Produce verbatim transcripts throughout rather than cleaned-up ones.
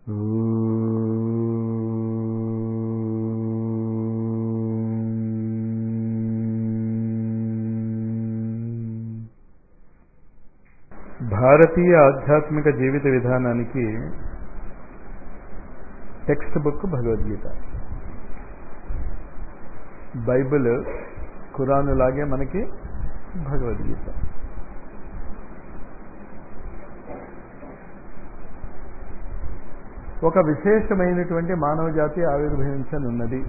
భారతీయ ఆధ్యాత్మిక జీవిత విధానానికి text book Bhagavad Gita. Bible, Quran లాగే మనకి భగవద్గీత. ఒక విశేషమైనటువంటి మానవ జాతి ఆవిర్భవించనున్నది.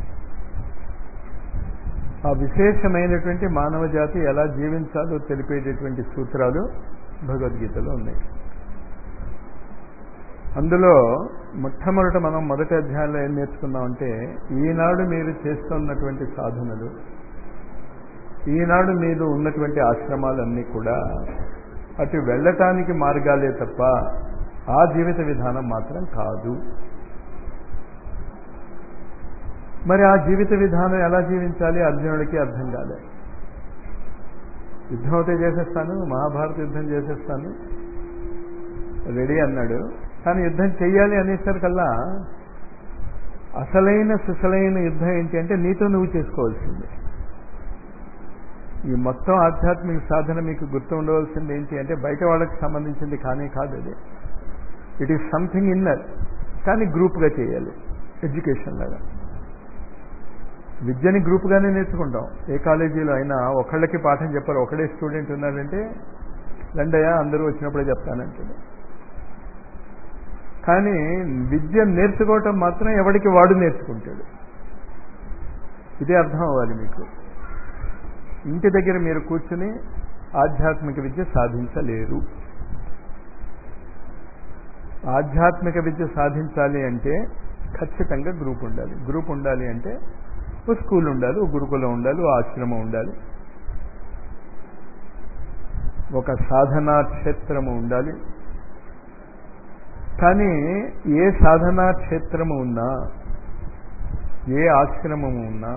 ఆ విశేషమైనటువంటి మానవ జాతి ఎలా జీవించాలో తెలిపేటటువంటి సూత్రాలు భగవద్గీతలో ఉన్నాయి. అందులో మొట్టమొదట మనం మొదటి అధ్యాయంలో ఏం నేర్చుకున్నామంటే, ఈనాడు మీరు చేస్తున్నటువంటి సాధనలు, ఈనాడు మీరు ఉన్నటువంటి ఆశ్రమాలన్నీ కూడా అటు వెళ్ళటానికి మార్గాలే తప్ప ఆ జీవిత విధానం మాత్రం కాదు. మరి ఆ జీవిత విధానం ఎలా జీవించాలి అర్జునుడికి అర్థం కాలే. యుద్ధం అయితే చేసేస్తాను, మహాభారత యుద్ధం చేసేస్తాను రెడీ అన్నాడు. కానీ యుద్ధం చెయ్యాలి అనేసరికల్లా అసలైన సుసలైన యుద్ధం ఏంటి అంటే నీతో నువ్వు చేసుకోవాల్సింది. ఈ మొత్తం ఆధ్యాత్మిక సాధన మీకు గుర్తు ఉండవలసింది ఏంటి అంటే, బయట వాళ్ళకి సంబంధించింది కానీ కాదు అది. ఇట్ ఈస్ సంథింగ్ ఇన్నర్, కానీ గ్రూప్గా చేయాలి. ఎడ్యుకేషన్ లాగా విద్యని గ్రూప్గానే నేర్చుకుంటాం. ఏ కాలేజీలో అయినా ఒకళ్ళకి పాఠం చెప్పారు. ఒకడే స్టూడెంట్ ఉన్నాడంటే రండయ్యా అందరూ వచ్చినప్పుడే చెప్తానంటాడు. కానీ విద్య నేర్చుకోవటం మాత్రం ఎవడికి వాడు నేర్చుకుంటాడు. ఇదే అర్థం అవ్వాలి మీకు. ఇంటి దగ్గర మీరు కూర్చుని ఆధ్యాత్మిక విద్య సాధించలేరు. ఆధ్యాత్మిక విద్య సాధించాలి అంటే ఖచ్చితంగా గ్రూప్ ఉండాలి. గ్రూప్ ఉండాలి అంటే ఓ స్కూల్ ఉండాలి, ఓ గురుకులం ఉండాలి, ఓ ఆశ్రమం ఉండాలి, ఒక సాధనా క్షేత్రము ఉండాలి. కానీ ఏ సాధనా క్షేత్రము ఉన్నా, ఏ ఆశ్రమము ఉన్నా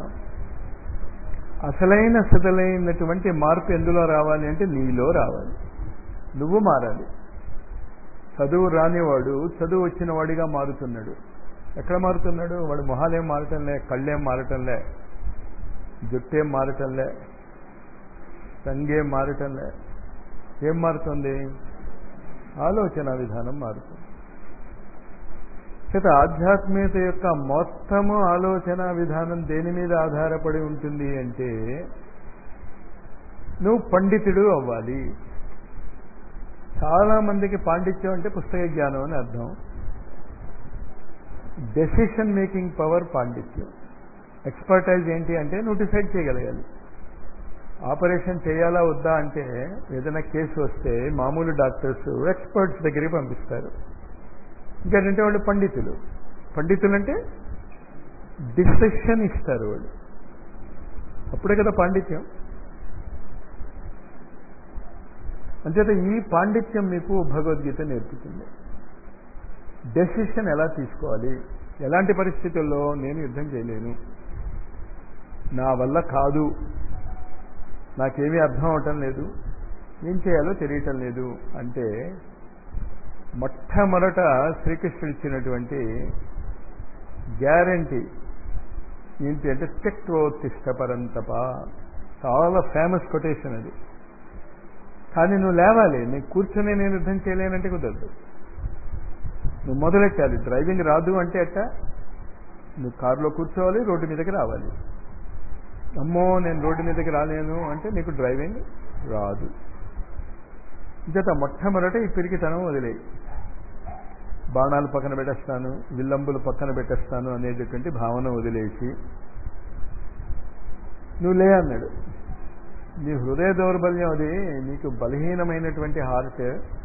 అసలైన సదలైనటువంటి మార్పు ఎందులో రావాలి అంటే నీలో రావాలి. నువ్వు మారాలి. చదువు రానివాడు చదువు వచ్చిన వాడిగా మారుతున్నాడు. ఎక్కడ మారుతున్నాడు? వాడు మొహాలేం మారటంలే, కళ్ళేం మారటంలే, జుట్టేం మారటంలే, రంగేం మారటంలే. ఏం మారుతుంది? ఆలోచన విధానం మారుతుంది. చేత ఆధ్యాత్మికత యొక్క మొత్తము ఆలోచన విధానం దేని మీద ఆధారపడి ఉంటుంది అంటే, నువ్వు పండితుడు అవ్వాలి. చాలా మందికి పాండిత్యం అంటే పుస్తక జ్ఞానం అని అర్థం. డెసిషన్ మేకింగ్ పవర్ పాండిత్యం. ఎక్స్పర్టైజ్ ఏంటి అంటే నువ్వు డిసైడ్ చేయగలగాలి. ఆపరేషన్ చేయాలా వద్దా అంటే ఏదైనా కేసు వస్తే మామూలు డాక్టర్స్ ఎక్స్పర్ట్స్ దగ్గరికి పంపిస్తారు. ఇంకేంటంటే వాళ్ళు పండితులు. పండితులు అంటే డిసిషన్ ఇస్తారు వాళ్ళు. అప్పుడే కదా పాండిత్యం. అంచేత ఈ పాండిత్యం మీకు భగవద్గీత నేర్పుతుంది. డెసిషన్ ఎలా తీసుకోవాలి, ఎలాంటి పరిస్థితుల్లో నేను యుద్ధం చేయలేను, నా వల్ల కాదు, నాకేమీ అర్థం అవటం లేదు, ఏం చేయాలో తెలియటం లేదు అంటే మొట్టమొదట శ్రీకృష్ణుడు ఇచ్చినటువంటి గ్యారంటీ ఏంటి అంటే త్యక్తోత్తిష్ట పరంతప. చాలా ఫేమస్ కొటేషన్ అది. కానీ నువ్వు లేవాలి. నేను కూర్చొని నేను యుద్ధం చేయలేనంటే కుదరదు. నువ్వు మొదలెట్టాలి. డ్రైవింగ్ రాదు అంటే అట్ట నువ్వు కారులో కూర్చోవాలి, రోడ్డు మీదకి రావాలి. అమ్మో నేను రోడ్డు మీదకి రాలేను అంటే నీకు డ్రైవింగ్ రాదు. ఇంత మొట్టమొదట ఈ పిరికితనం వదిలేయి. బాణాలు పక్కన పెట్టేస్తాను, విల్లంబులు పక్కన పెట్టేస్తాను అనేటటువంటి భావన వదిలేసి నువ్వు లే అన్నాడు. నీ హృదయ దౌర్బల్యం అది, నీకు బలహీనమైనటువంటి హార్ట్.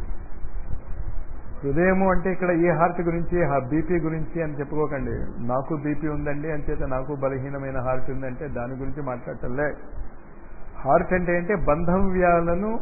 హృదయము అంటే ఇక్కడ ఈ హార్ట్ గురించి, బీపీ గురించి అని చెప్పుకోకండి. నాకు బీపీ ఉందండి అంచేత నాకు బలహీనమైన హార్ట్ ఉందంటే దాని గురించి మాట్లాడటంలే. హార్ట్ అంటే ఏంటంటే బంధవ్యాలను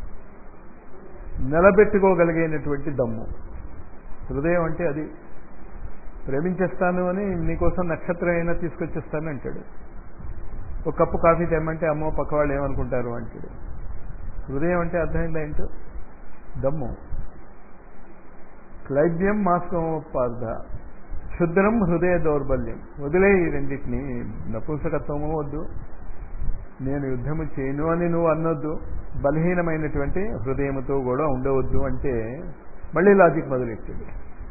నిలబెట్టుకోగలిగినటువంటి దమ్ము. హృదయం అంటే అది. ప్రేమించేస్తాను అని నీకోసం నక్షత్రం అయినా తీసుకొచ్చేస్తాను అంటాడు. ఒక కప్పు కాఫీ తెమ్మంటే అమ్మో పక్క వాళ్ళు ఏమనుకుంటారు అంటాడు. హృదయం అంటే అర్థమైందా ఏంటో? దమ్ము. క్లైబ్యం మాస్కోపార్థ క్షుద్రం హృదయ దౌర్బల్యం. వదిలే ఈ రెండింటిని. నపుంసకత్వము వద్దు, నేను యుద్ధము చేయను అని నువ్వు అనొద్దు, బలహీనమైనటువంటి హృదయముతో కూడా ఉండవద్దు అంటే మళ్ళీ లాజిక్ మొదలెట్టింది.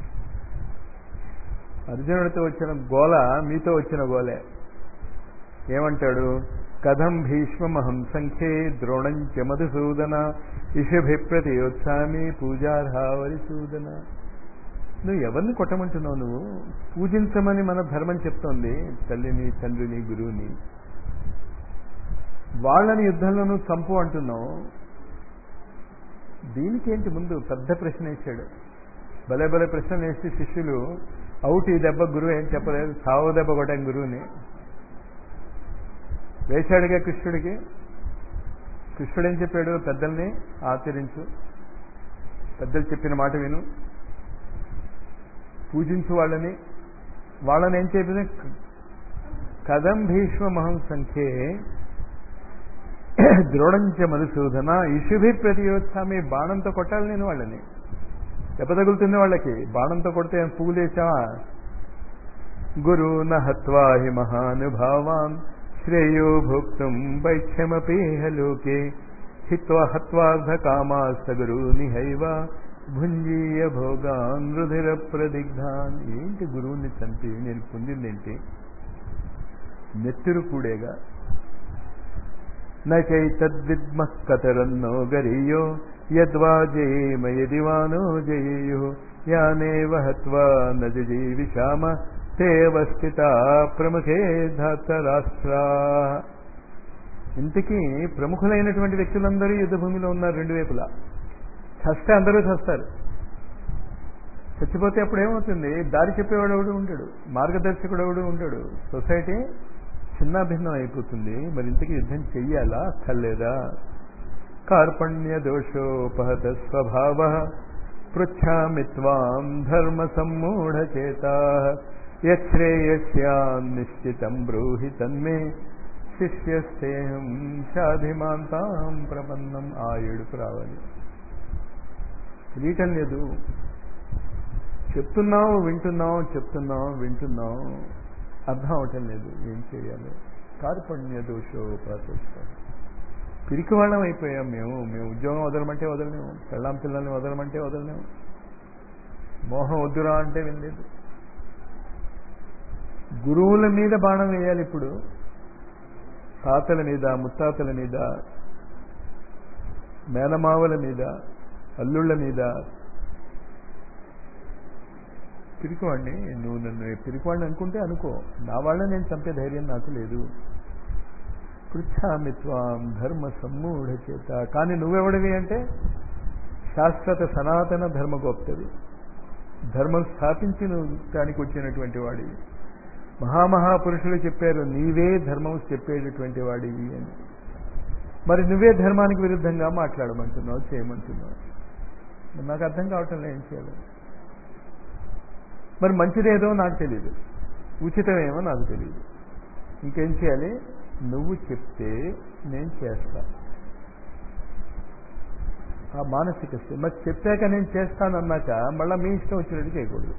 అర్జునుడితో వచ్చిన గోల మీతో వచ్చిన గోలే. ఏమంటాడు? కథం భీష్మహం సంఖ్యే ద్రోణంచ మధుసూదన ఇషభిప్రతియోత్సామి పూజార్హావరిసూదన. నువ్వు ఎవరిని కొట్టమంటున్నావు? నువ్వు పూజించమని మన ధర్మం చెప్తోంది, తల్లిని, తండ్రిని, గురువుని. వాళ్ళని యుద్ధంలో నువ్వు చంపు అంటున్నావు. దీనికేంటి? ముందు పెద్ద ప్రశ్న వేశాడు. భలే భలే ప్రశ్నలు వేసి శిష్యులు అవుట్. ఈ దెబ్బ గురువు ఏం చెప్పలేదు, సావు దెబ్బ కొట్టాం గురువుని. వేశాడుగా కృష్ణుడికి. కృష్ణుడు ఏం చెప్పాడు? పెద్దల్ని ఆచరించు, పెద్దలు చెప్పిన మాట విను, పూజించు వాళ్ళని. వాళ్ళని ఏం చెప్పింది? కథం భీష్మహం సంఖ్యే ద్రోణంచ మధుసూదన ఇషుభి ప్రతియోత్సామి. బాణంతో కొట్టాలి నేను వాళ్ళని. దెబ్బ తగులుతుంది వాళ్ళకి. బాణంతో కొడితే పువ్వులేసావా? గురున హత్వా హి మహానుభావాన్ శ్రేయో భోక్తుం వైక్షమపేహ లోకే హిత్వా హత్వార్థ కామాస్త గురుని హైవ భుంజీయ భోగాన్ రుధిర ప్రదిగ్ధాన్. ఏంటి గురువుని చంపి నేను పొందిందేంటి? నెత్తురు కూడేగా. నైతద్విద్మః కతరన్నో గరీయో యద్వా జయేమ యదివానో జయేయు యానేవ హత్వా న జీవిషామ తేవస్థితా ప్రముఖే ధాతరాష్ట్రా. ఇంతకీ ప్రముఖులైనటువంటి వ్యక్తులందరూ యుద్ధభూమిలో ఉన్నారు రెండు వైపులా. చస్తే అందరూ చస్తారు. చచ్చిపోతే అప్పుడు ఏమవుతుంది? దారి చెప్పేవాడు ఎవడు ఉండడు, మార్గదర్శకుడు ఎవడు ఉండడు. సొసైటీ చిన్నాభిన్నం అయిపోతుంది. మరి ఇంతకీ యుద్ధం చెయ్యాలా అక్కర్లేదా? కార్పణ్య దోషోపహత స్వభావ పృచ్ఛామి త్వాం ధర్మ సమ్మూఢచేతా యశ్రేయస్యాన్ నిశ్చితం బ్రూహి తన్మే శిష్యస్థేహం షాధిమాంతాం ప్రపన్నం. ఆ ఏడుపు రావాలి. తెలియటం లేదు. చెప్తున్నావు వింటున్నావు, చెప్తున్నావు వింటున్నావు, అర్థం అవటం లేదు. ఏం చేయాలి? కార్పణ్య దోషోపహత. పిరికి వాళ్ళం అయిపోయాం మేము. మేము ఉద్యోగం వదలమంటే వదలలేము, పెళ్ళాం పిల్లల్ని వదలమంటే వదలలేము, మోహం వద్దురా అంటే వినలేదు. గురువుల మీద బాణం వేయాలి ఇప్పుడు. తాతల మీద, ముత్తాతల మీద, మేనమావల మీద, అల్లుళ్ళ మీద. పిరికివాడిని నువ్వు, నన్ను పిరికివాడిని అనుకుంటే అనుకో, నా వాళ్ళని నేను చంపే ధైర్యం నాకు లేదు. పృచ్ఛామి త్వాం ధర్మ సమ్మూఢ చేత. కానీ నువ్వెవడివి అంటే శాశ్వత సనాతన ధర్మగోప్తవి, ధర్మం స్థాపించి నువ్వు దానికి వచ్చినటువంటి వాడివి. మహామహాపురుషులు చెప్పారు నీవే ధర్మం చెప్పేటటువంటి వాడివి అని. మరి నువ్వే ధర్మానికి విరుద్ధంగా మాట్లాడమంటున్నావు, చేయమంటున్నావు. నాకు అర్థం కావటం లేదు ఏం చేయాలి. మరి మంచిదేదో నాకు తెలియదు, ఉచితమేమో నాకు తెలియదు. ఇంకేం చేయాలి? నువ్వు చెప్తే నేను చేస్తా. ఆ మానసిక స్థితి. మరి చెప్పాక నేను చేస్తానన్నాక మళ్ళీ మీ ఇష్టం వచ్చినట్టు చేయకూడదు.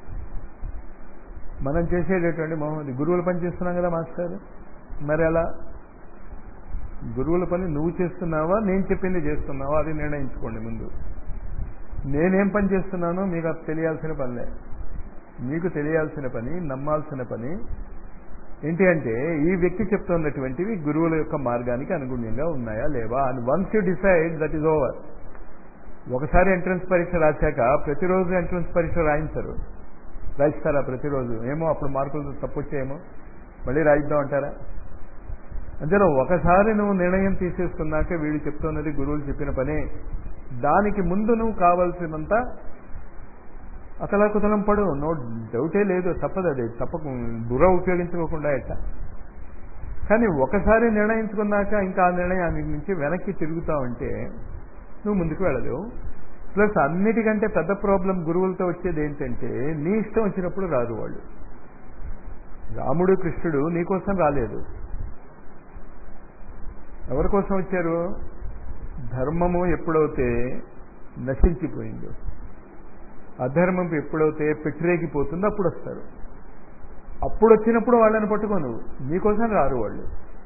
మనం చేసేటటువంటి మహమ్మది గురువుల పని చేస్తున్నాం కదా మాస్టర్. మరి అలా గురువుల పని నువ్వు చేస్తున్నావా, నేను చెప్పింది చేస్తున్నావా, అది నిర్ణయించుకోండి ముందు. నేనేం పని చేస్తున్నానో మీకు అది తెలియాల్సిన పనిలే. మీకు తెలియాల్సిన పని, నమ్మాల్సిన పని ఏంటి అంటే ఈ వ్యక్తి చెప్తున్నటువంటివి గురువుల యొక్క మార్గానికి అనుగుణ్యంగా ఉన్నాయా లేవా అని. Once you decide that is over. ఒకసారి ఎంట్రన్స్ పరీక్ష రాశాక ప్రతిరోజు ఎంట్రన్స్ పరీక్ష రాయించరు. రాయిస్తారా ప్రతిరోజు? ఏమో అప్పుడు మార్కులు తప్పొచ్చేమో, మళ్ళీ రాయిద్దాం అంటారా? అందులో ఒకసారి నువ్వు నిర్ణయం తీసేసుకున్నాక వీడు చెప్తున్నది గురువులు చెప్పిన పనే, దానికి ముందు నువ్వు కావాల్సినంత అతలాకుతలం పడు, నో డౌటే లేదు, తప్పదు. అది తప్పకు బుర్ర ఉపయోగించుకోకుండా ఎట్ట. కానీ ఒకసారి నిర్ణయించుకున్నాక ఇంకా ఆ నిర్ణయాన్ని నుంచి వెనక్కి తిరుగుతా ఉంటే నువ్వు ముందుకు వెళ్ళలేవు. ప్లస్ అన్నిటికంటే పెద్ద ప్రాబ్లం గురువులతో వచ్చేది ఏంటంటే నీ ఇష్టం వచ్చినప్పుడు రాదు వాళ్ళు. రాముడు కృష్ణుడు నీకోసం రాలేదు, ఎవరి కోసం వచ్చారు? ధర్మము ఎప్పుడైతే నశించిపోయిందో, అధర్మం ఎప్పుడైతే పెట్టిరేగిపోతుందో అప్పుడు వస్తారు. అప్పుడు వచ్చినప్పుడు వాళ్ళని పట్టుకోను, నీకోసం రారు వాళ్ళు.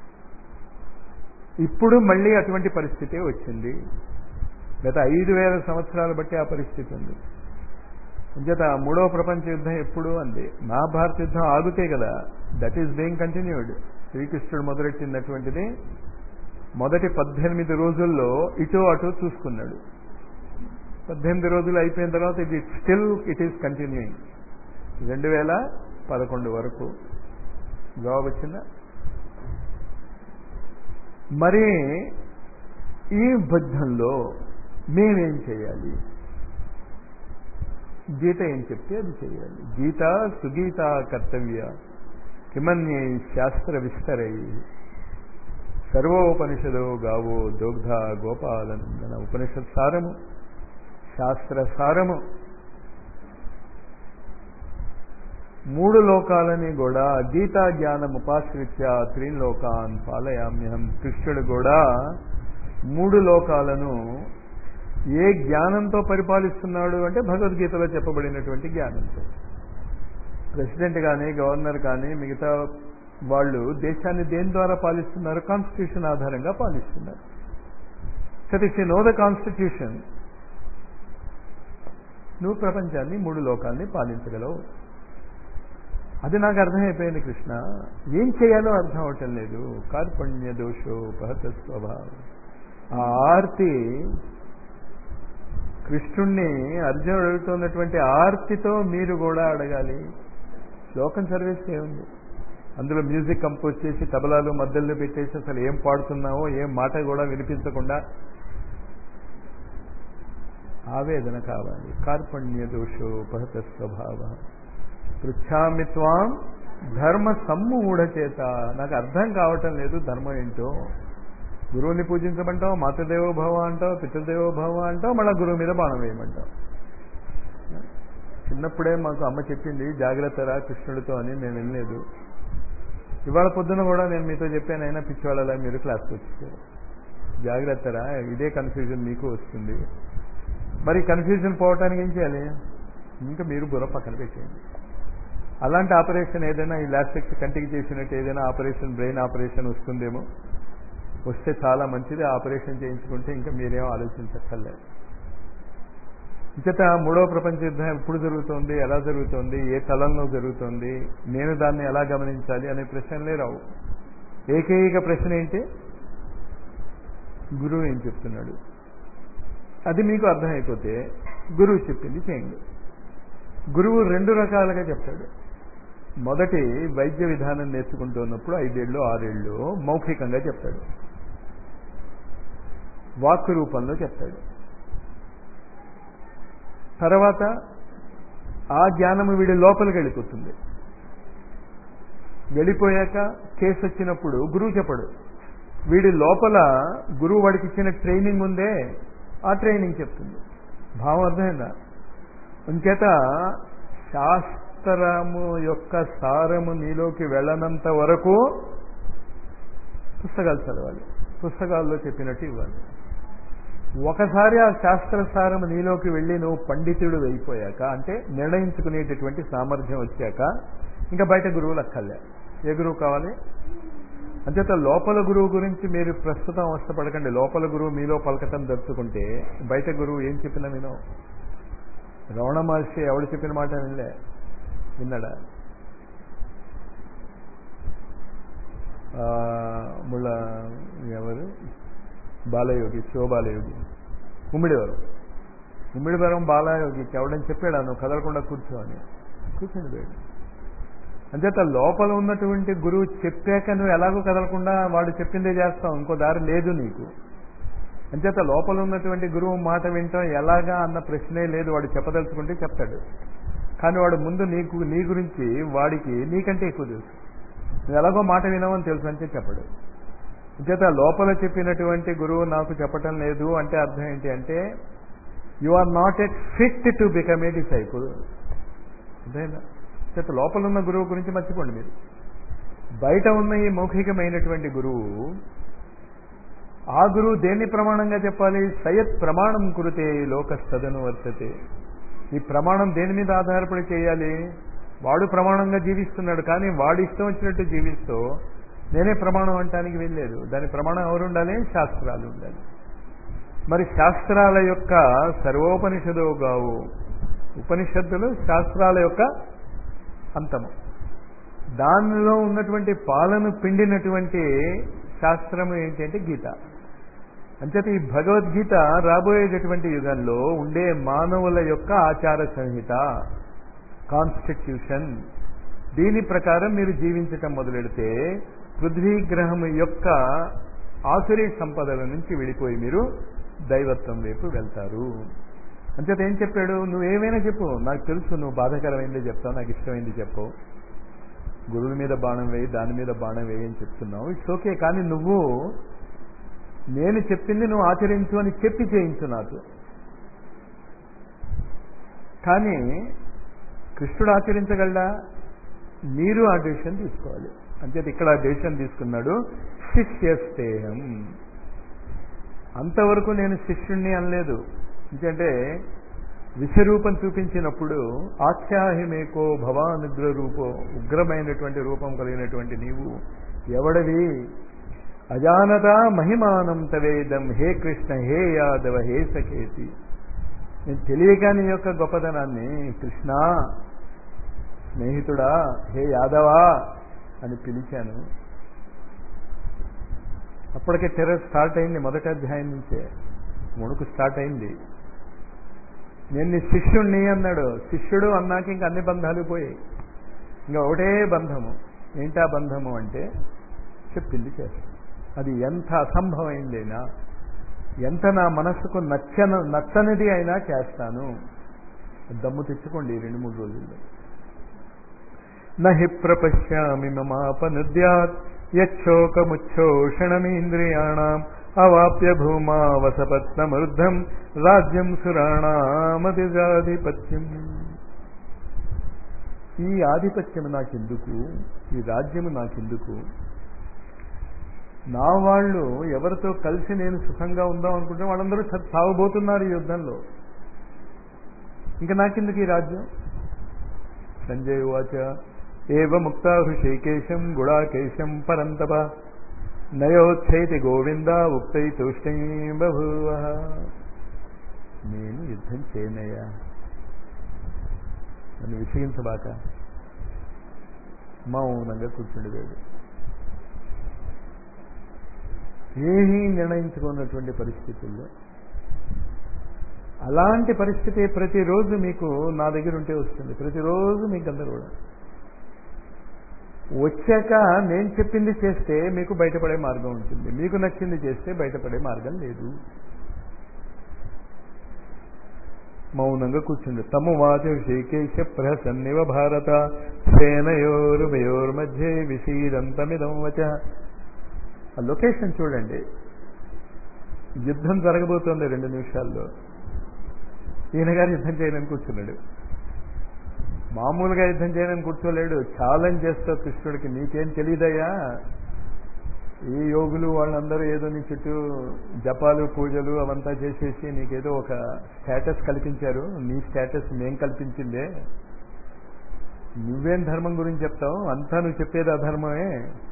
ఇప్పుడు మళ్ళీ అటువంటి పరిస్థితే వచ్చింది. గత ఐదు వేల సంవత్సరాలు బట్టి ఆ పరిస్థితి ఉంది. అంచేత మూడవ ప్రపంచ యుద్ధం ఎప్పుడు అంది, మహాభారత యుద్ధం ఆగుతే కదా, దట్ ఈస్ బీయింగ్ కంటిన్యూడ్. శ్రీకృష్ణుడు మొదలెట్టినటువంటిది మొదటి పద్దెనిమిది రోజుల్లో ఇటు అటు చూసుకున్నాడు. పద్దెనిమిది రోజులు అయిపోయిన తర్వాత ఇది స్టిల్ ఇట్ ఈస్ కంటిన్యూయింగ్ రెండు వేల పదకొండు వరకు. జవాబు వచ్చిందా? మరి ఈ యుద్ధంలో మేమేం చేయాలి? గీత ఏం చెప్తే అది చేయాలి. గీత సుగీత కర్తవ్య కిమన్యై శాస్త్ర విస్తరై సర్వోపనిషదో గావో దోగ్ధ గోపాలనందన. ఉపనిషత్ సారము, శాస్త్ర సారము. మూడు లోకాలని కూడా గీతా జ్ఞానం ఉపాశ్రిత్య త్రీన్ లోకాన్ పాలయామ్యహం. కృష్ణుడు కూడా మూడు లోకాలను ఏ జ్ఞానంతో పరిపాలిస్తున్నాడు అంటే భగవద్గీతలో చెప్పబడినటువంటి జ్ఞానంతో. ప్రెసిడెంట్ కానీ గవర్నర్ కానీ మిగతా వాళ్ళు దేశాన్ని దేని ద్వారా పాలిస్తున్నారు? కాన్స్టిట్యూషన్ ఆధారంగా పాలిస్తున్నారు. కాబట్టి if you know the constitution, నువ్వు ప్రపంచాన్ని మూడు లోకాల్ని పాలించగలవు. అది నాకు అర్థమైపోయింది కృష్ణ. ఏం చేయాలో అర్థం అవటం లేదు. కార్పణ్య దోషో పహత స్వభావం. ఆ ఆర్తి కృష్ణుణ్ణి అర్జునుడు అడుగుతున్నటువంటి ఆర్తితో మీరు కూడా అడగాలి. శ్లోకం సర్వేస్తే ఏముంది? అందులో మ్యూజిక్ కంపోజ్ చేసి తబలాలు మద్దళ్ళు పెట్టేసి అసలు ఏం పాడుతున్నావో ఏం మాట కూడా వినిపించకుండా ఆవేదన కావాలి. కార్పణ్య దోషో పహత స్వభావ పృచ్ఛామి త్వాం ధర్మ సమ్మూఢ చేత. నాకు అర్థం కావటం లేదు ధర్మం ఏంటో. గురువుని పూజించమంటావు, మాతృదేవో భవ అంటావు, పితృదేవో భవ అంటావు, మళ్ళీ గురువు మీద బాణం వేయమంటావు. చిన్నప్పుడే మాకు అమ్మ చెప్పింది జాగ్రత్తరా కృష్ణుడితో అని, మేము వినలేదు. ఇవాళ పొద్దున కూడా నేను మీతో చెప్పాను, అయినా పిచ్చివాళ్ళలా మీరు క్లాస్కి వచ్చారు. జాగ్రత్తరా, ఇదే కన్ఫ్యూజన్ మీకు వస్తుంది. మరి కన్ఫ్యూజన్ పోవటానికి ఏం చేయాలి? ఇంకా మీరు బుర్ర పక్కన పెట్టేయండి. అలాంటి ఆపరేషన్ ఏదైనా ఈ లాస్టిక్స్ కంటికి చేసినట్టు ఏదైనా ఆపరేషన్, బ్రెయిన్ ఆపరేషన్ వస్తుందేమో, వస్తే చాలా మంచిది. ఆపరేషన్ చేయించుకుంటే ఇంకా మీరేం ఆలోచించక్కర్లేదు. ఇంకట మూడవ ప్రపంచ యుద్ధం ఎప్పుడు జరుగుతోంది, ఎలా జరుగుతోంది, ఏ తలంలో జరుగుతోంది, నేను దాన్ని ఎలా గమనించాలి అనే ప్రశ్నలే రావు. ఏకైక ప్రశ్న ఏంటి? గురువు ఏం చెప్తున్నాడు. అది మీకు అర్థమైపోతే గురువు చెప్పింది చేయండి. గురువు రెండు రకాలుగా చెప్తాడు. మొదటి వైద్య విధానం నేర్చుకుంటున్నప్పుడు ఐదేళ్ళు ఆరేళ్ళు మౌఖికంగా చెప్తాడు, వాక్కు రూపంలో చెప్తాడు. తర్వాత ఆ జ్ఞానము వీడి లోపలికి వెళ్ళిపోతుంది. వెళ్ళిపోయాక కేసు వచ్చినప్పుడు గురువు చెప్పడు, వీడి లోపల గురువు వాడికి ఇచ్చిన ట్రైనింగ్ ఉందే, ఆ ట్రైనింగ్ చెప్తుంది. భావం అర్థమైందా? ఇంకేత శాస్త్రము యొక్క సారము నీలోకి వెళ్ళనంత వరకు పుస్తకాలు చదవాలి, పుస్తకాల్లో చెప్పినట్టు ఇవ్వాలి. ఒకసారి ఆ శాస్త్ర సారము నీలోకి వెళ్ళి నువ్వు పండితుడు అయిపోయాక, అంటే నిర్ణయించుకునేటటువంటి సామర్థ్యం వచ్చాక, ఇంకా బయట గురువులు అక్కర్లే. ఏ గురువు కావాలి? అంచేత లోపల గురువు గురించి మీరు ప్రస్తుతం అవస్థపడకండి. లోపల గురువు మీలో పలకటం దర్చుకుంటే బయట గురువు ఏం చెప్పినా వినో. రమణ మహర్షి ఎవడు చెప్పిన మాట వినలే, విన్నాడా? ముళ్ళ ఎవరు బాలయోగి, శివబాలయోగి, ఉమ్మిడివరం ఉమ్మిడివరం బాలయోగికి ఎవడని చెప్పాడా నువ్వు కదలకుండా కూర్చో అని? కూర్చొని పోయాడు. అంచేత లోపల ఉన్నటువంటి గురువు చెప్పాక నువ్వు ఎలాగో కదలకుండా వాడు చెప్పిందే చేస్తావు, ఇంకో దారి లేదు నీకు. అంచేత లోపల ఉన్నటువంటి గురువు మాట వింటాం ఎలాగా అన్న ప్రశ్నే లేదు. వాడు చెప్పదలుచుకుంటే చెప్తాడు, కానీ వాడు ముందు నీకు నీ గురించి వాడికి నీకంటే ఎక్కువ తెలుసు. నువ్వు ఎలాగో మాట వినవని తెలుసు అంటే చెప్పడు. అంచేత లోపల చెప్పినటువంటి గురువు నాకు చెప్పటం లేదు అంటే అర్థం ఏంటి అంటే you are not at fit to become a disciple. అదేనా? చేత లోపల ఉన్న గురువు గురించి మర్చిపోండి మీరు. బయట ఉన్న ఈ మౌఖికమైనటువంటి గురువు, ఆ గురువు దేన్ని ప్రమాణంగా చెప్పాలి? సయత్ ప్రమాణం కురితే లోక సదను వర్తతే. ఈ ప్రమాణం దేని మీద ఆధారపడి చేయాలి? వాడు ప్రమాణంగా జీవిస్తున్నాడు, కానీ వాడు ఇష్టం వచ్చినట్టు జీవిస్తూ నేనే ప్రమాణం అంటానికి వెళ్ళలేదు. దాని ప్రమాణం ఎవరు ఉండాలి? శాస్త్రాలు ఉండాలి. మరి శాస్త్రాల యొక్క సర్వోపనిషదో గావు, ఉపనిషత్తులు శాస్త్రాల యొక్క అంతము. దానిలో ఉన్నటువంటి పాలను పిండినటువంటి శాస్త్రము ఏంటంటే గీత. అంచేత ఈ భగవద్గీత రాబోయేటటువంటి యుగంలో ఉండే మానవుల యొక్క ఆచార సంహిత, కాన్స్టిట్యూషన్. దీని ప్రకారం మీరు జీవించటం మొదలెడితే పృథ్వీగ్రహం యొక్క ఆసురీ సంపదల నుంచి విడిపోయి మీరు దైవత్వం వైపు వెళ్తారు. అంచేత ఏం చెప్పాడు? నువ్వేమైనా చెప్పు, నాకు తెలుసు నువ్వు బాధాకరమైందే చెప్తావు, నాకు ఇష్టమైంది చెప్పు. గురువుల మీద బాణం వేయి, దాని మీద బాణం వేయి అని చెప్తున్నావు, ఇట్స్ ఓకే. కానీ నువ్వు నేను చెప్పింది నువ్వు ఆచరించు అని చెప్పి చేయించు నాకు. కానీ కృష్ణుడు ఆచరించగలడా? మీరు ఆ డెసిషన్ తీసుకోవాలి. అంచేత ఇక్కడ ఆ డెసిషన్ తీసుకున్నాడు, శిష్యస్తేహం. అంతవరకు నేను శిష్యుణ్ణి అనలేదు. ఎందుకంటే విశ్వరూపం చూపించినప్పుడు ఆఖ్యాహిమేకో భవానుగ్ర రూపో, ఉగ్రమైనటువంటి రూపం కలిగినటువంటి నీవు ఎవడవి? అజానత మహిమానం తవేదం, హే కృష్ణ హే యాదవ హే సఖేతి. నేను తెలియక నీ యొక్క గొప్పదనాన్ని కృష్ణ స్నేహితుడా, హే యాదవా అని పిలిచాను. అప్పటికే టెర్రర్ స్టార్ట్ అయింది. మొదటి అధ్యాయం నుంచే ముడుకు స్టార్ట్ అయింది. నేను నీ శిష్యుణ్ణి అన్నాడు. శిష్యుడు అన్నాక ఇంక అన్ని బంధాలు పోయాయి. ఇంకా ఒకటే బంధము. ఏంటా బంధము అంటే చెప్పింది చేస్తాను. అది ఎంత అసంభవమైందైనా, ఎంత నా మనస్సుకు నచ్చన నచ్చనిది అయినా చేస్తాను. దమ్ము తెచ్చుకోండి రెండు మూడు రోజుల్లో. నహి ప్రపశ్యామి మమాపనుద్యాత్ యచ్చోకముచ్చోషణమీంద్రియాణం అవాప్య భూమా వసపత్నమృద్ధం రాజ్యం సురాణామధిపత్యం. ఈ ఆధిపత్యము నాకెందుకు, ఈ రాజ్యము నాకెందుకు? నా వాళ్ళు ఎవరితో కలిసి నేను సుఖంగా ఉందాం అనుకుంటే వాళ్ళందరూ సాగుబోతున్నారు ఈ యుద్ధంలో. ఇంకా నాకెందుకు ఈ రాజ్యం? సంజయ్ వాచ ఏవ ముక్తా హృషికేశం గుడాకేశం పరంతప నయోచ్ఛైతి గోవింద ఉక్తై తూష్టై బభూవ. నేను యుద్ధం చేయనయ్యా, నన్ను విసిగించబాక. మౌనంగా కూర్చుండిపోయాడు. ఏమీ నిర్ణయించుకున్నటువంటి పరిస్థితుల్లో, అలాంటి పరిస్థితి ప్రతిరోజు మీకు నా దగ్గర ఉంటే వస్తుంది. ప్రతిరోజు మీకు అందరూ కూడా వచ్చాక నేను చెప్పింది చేస్తే మీకు బయటపడే మార్గం ఉంటుంది, మీకు నచ్చింది చేస్తే బయటపడే మార్గం లేదు. మౌనంగా కూర్చుండు. తము వాచ శ్రీకేశ ప్రహసన్నివ భారత సేనయోరుభయోర్మధ్యే విశీదంతమిదం వచ. ఆ లొకేషన్ చూడండి. యుద్ధం జరగబోతోంది రెండు నిమిషాల్లో. ఈయన గారు యుద్ధం చేయడానికి కూర్చున్నాడు. మామూలుగా యుద్ధం చేయడానికి కూర్చోలేడు. ఛాలెంజ్ చేస్తా కృష్ణుడికి, నీకేం తెలియదయ్యా, ఈ యోగులు వాళ్ళందరూ ఏదో నీ చుట్టూ జపాలు పూజలు అవంతా చేసేసి నీకేదో ఒక స్టేటస్ కల్పించారు. నీ స్టేటస్ మేం కల్పించిందే. నువ్వేం ధర్మం గురించి చెప్తావు? అంతా నువ్వు చెప్పేది అధర్మమే.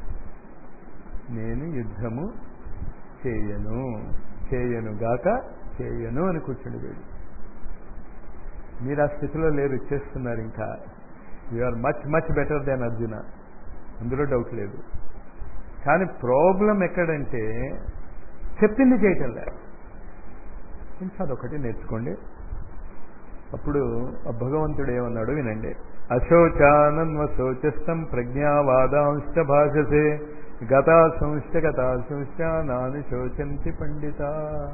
నేను యుద్ధము చేయను, చేయను గాక చేయను అని కూర్చుండిపోయాడు. మీరు ఆ స్థితిలో లేరు, చేస్తున్నారు. ఇంకా you are much much better than Arjuna, అందులో డౌట్ లేదు. కానీ ప్రాబ్లం ఎక్కడంటే చెప్పింది చేయటం లేదు. ఇంకా అదొకటి నేర్చుకోండి. అప్పుడు ఆ భగవంతుడు ఏమన్నాడు వినండి. అశోచానన్వశోచస్తం ప్రజ్ఞావాదాంశ్చ భాషసే గతాశంశ్చ గతాశంశ్చ నాను శోచంతి పండిత.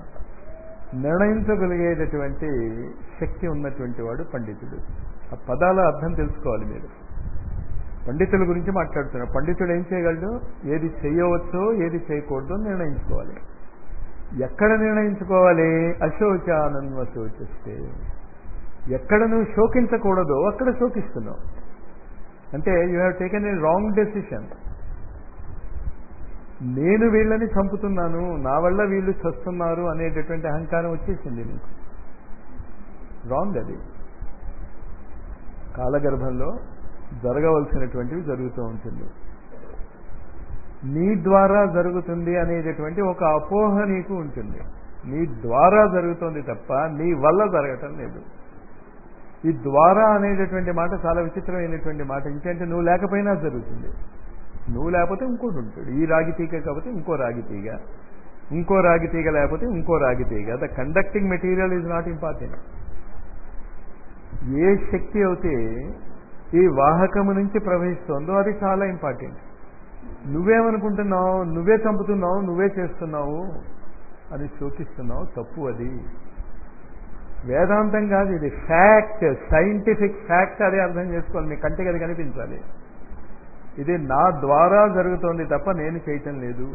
నిర్ణయించగలిగేటటువంటి శక్తి ఉన్నటువంటి వాడు పండితుడు. ఆ పదాల అర్థం తెలుసుకోవాలి మీరు. పండితుల గురించి మాట్లాడుతున్నారు. పండితుడు ఏం చేయగలడు? ఏది చేయవచ్చో ఏది చేయకూడదో నిర్ణయించుకోవాలి. ఎక్కడ నిర్ణయించుకోవాలి? అశోచానన్వశోచిస్తే. ఎక్కడ నువ్వు శోకించకూడదో అక్కడ శోకిస్తున్నావు. అంటే you have taken a wrong decision. నేను వీళ్ళని చంపుతున్నాను, నా వల్ల వీళ్ళు చస్తున్నారు అనేటటువంటి అహంకారం వచ్చేసింది నీకు. రాంగ్ అది. కాలగర్భంలో జరగవలసినటువంటివి జరుగుతూ ఉంటుంది. నీ ద్వారా జరుగుతుంది అనేటటువంటి ఒక అపోహ నీకు ఉంటుంది. నీ ద్వారా జరుగుతుంది తప్ప నీ వల్ల జరగటం లేదు. ఈ ద్వారా అనేటటువంటి మాట చాలా విచిత్రమైనటువంటి మాట. ఇంకంటే నువ్వు లేకపోయినా జరుగుతుంది. నువ్వు లేకపోతే ఇంకోటి ఉంటాడు. ఈ రాగి తీగ కాకపోతే ఇంకో రాగి తీగ, ఇంకో రాగి తీగ లేకపోతే ఇంకో రాగి తీగ. The conducting material is not important. ఏ శక్తి అయితే ఈ వాహకము నుంచి ప్రవహిస్తోందో అది చాలా ఇంపార్టెంట్. నువ్వేమనుకుంటున్నావు, నువ్వే చంపుతున్నావు, నువ్వే చేస్తున్నావు అని శోకిస్తున్నావు. తప్పు. అది వేదాంతం కాదు, ఇది ఫ్యాక్ట్, సైంటిఫిక్ ఫ్యాక్ట్. అదే అర్థం చేసుకోవాలి. మీ కంటికి అది కనిపించాలి. ఇది నా ద్వారా జరుగుతోంది తప్ప నేను చేయటం లేదు.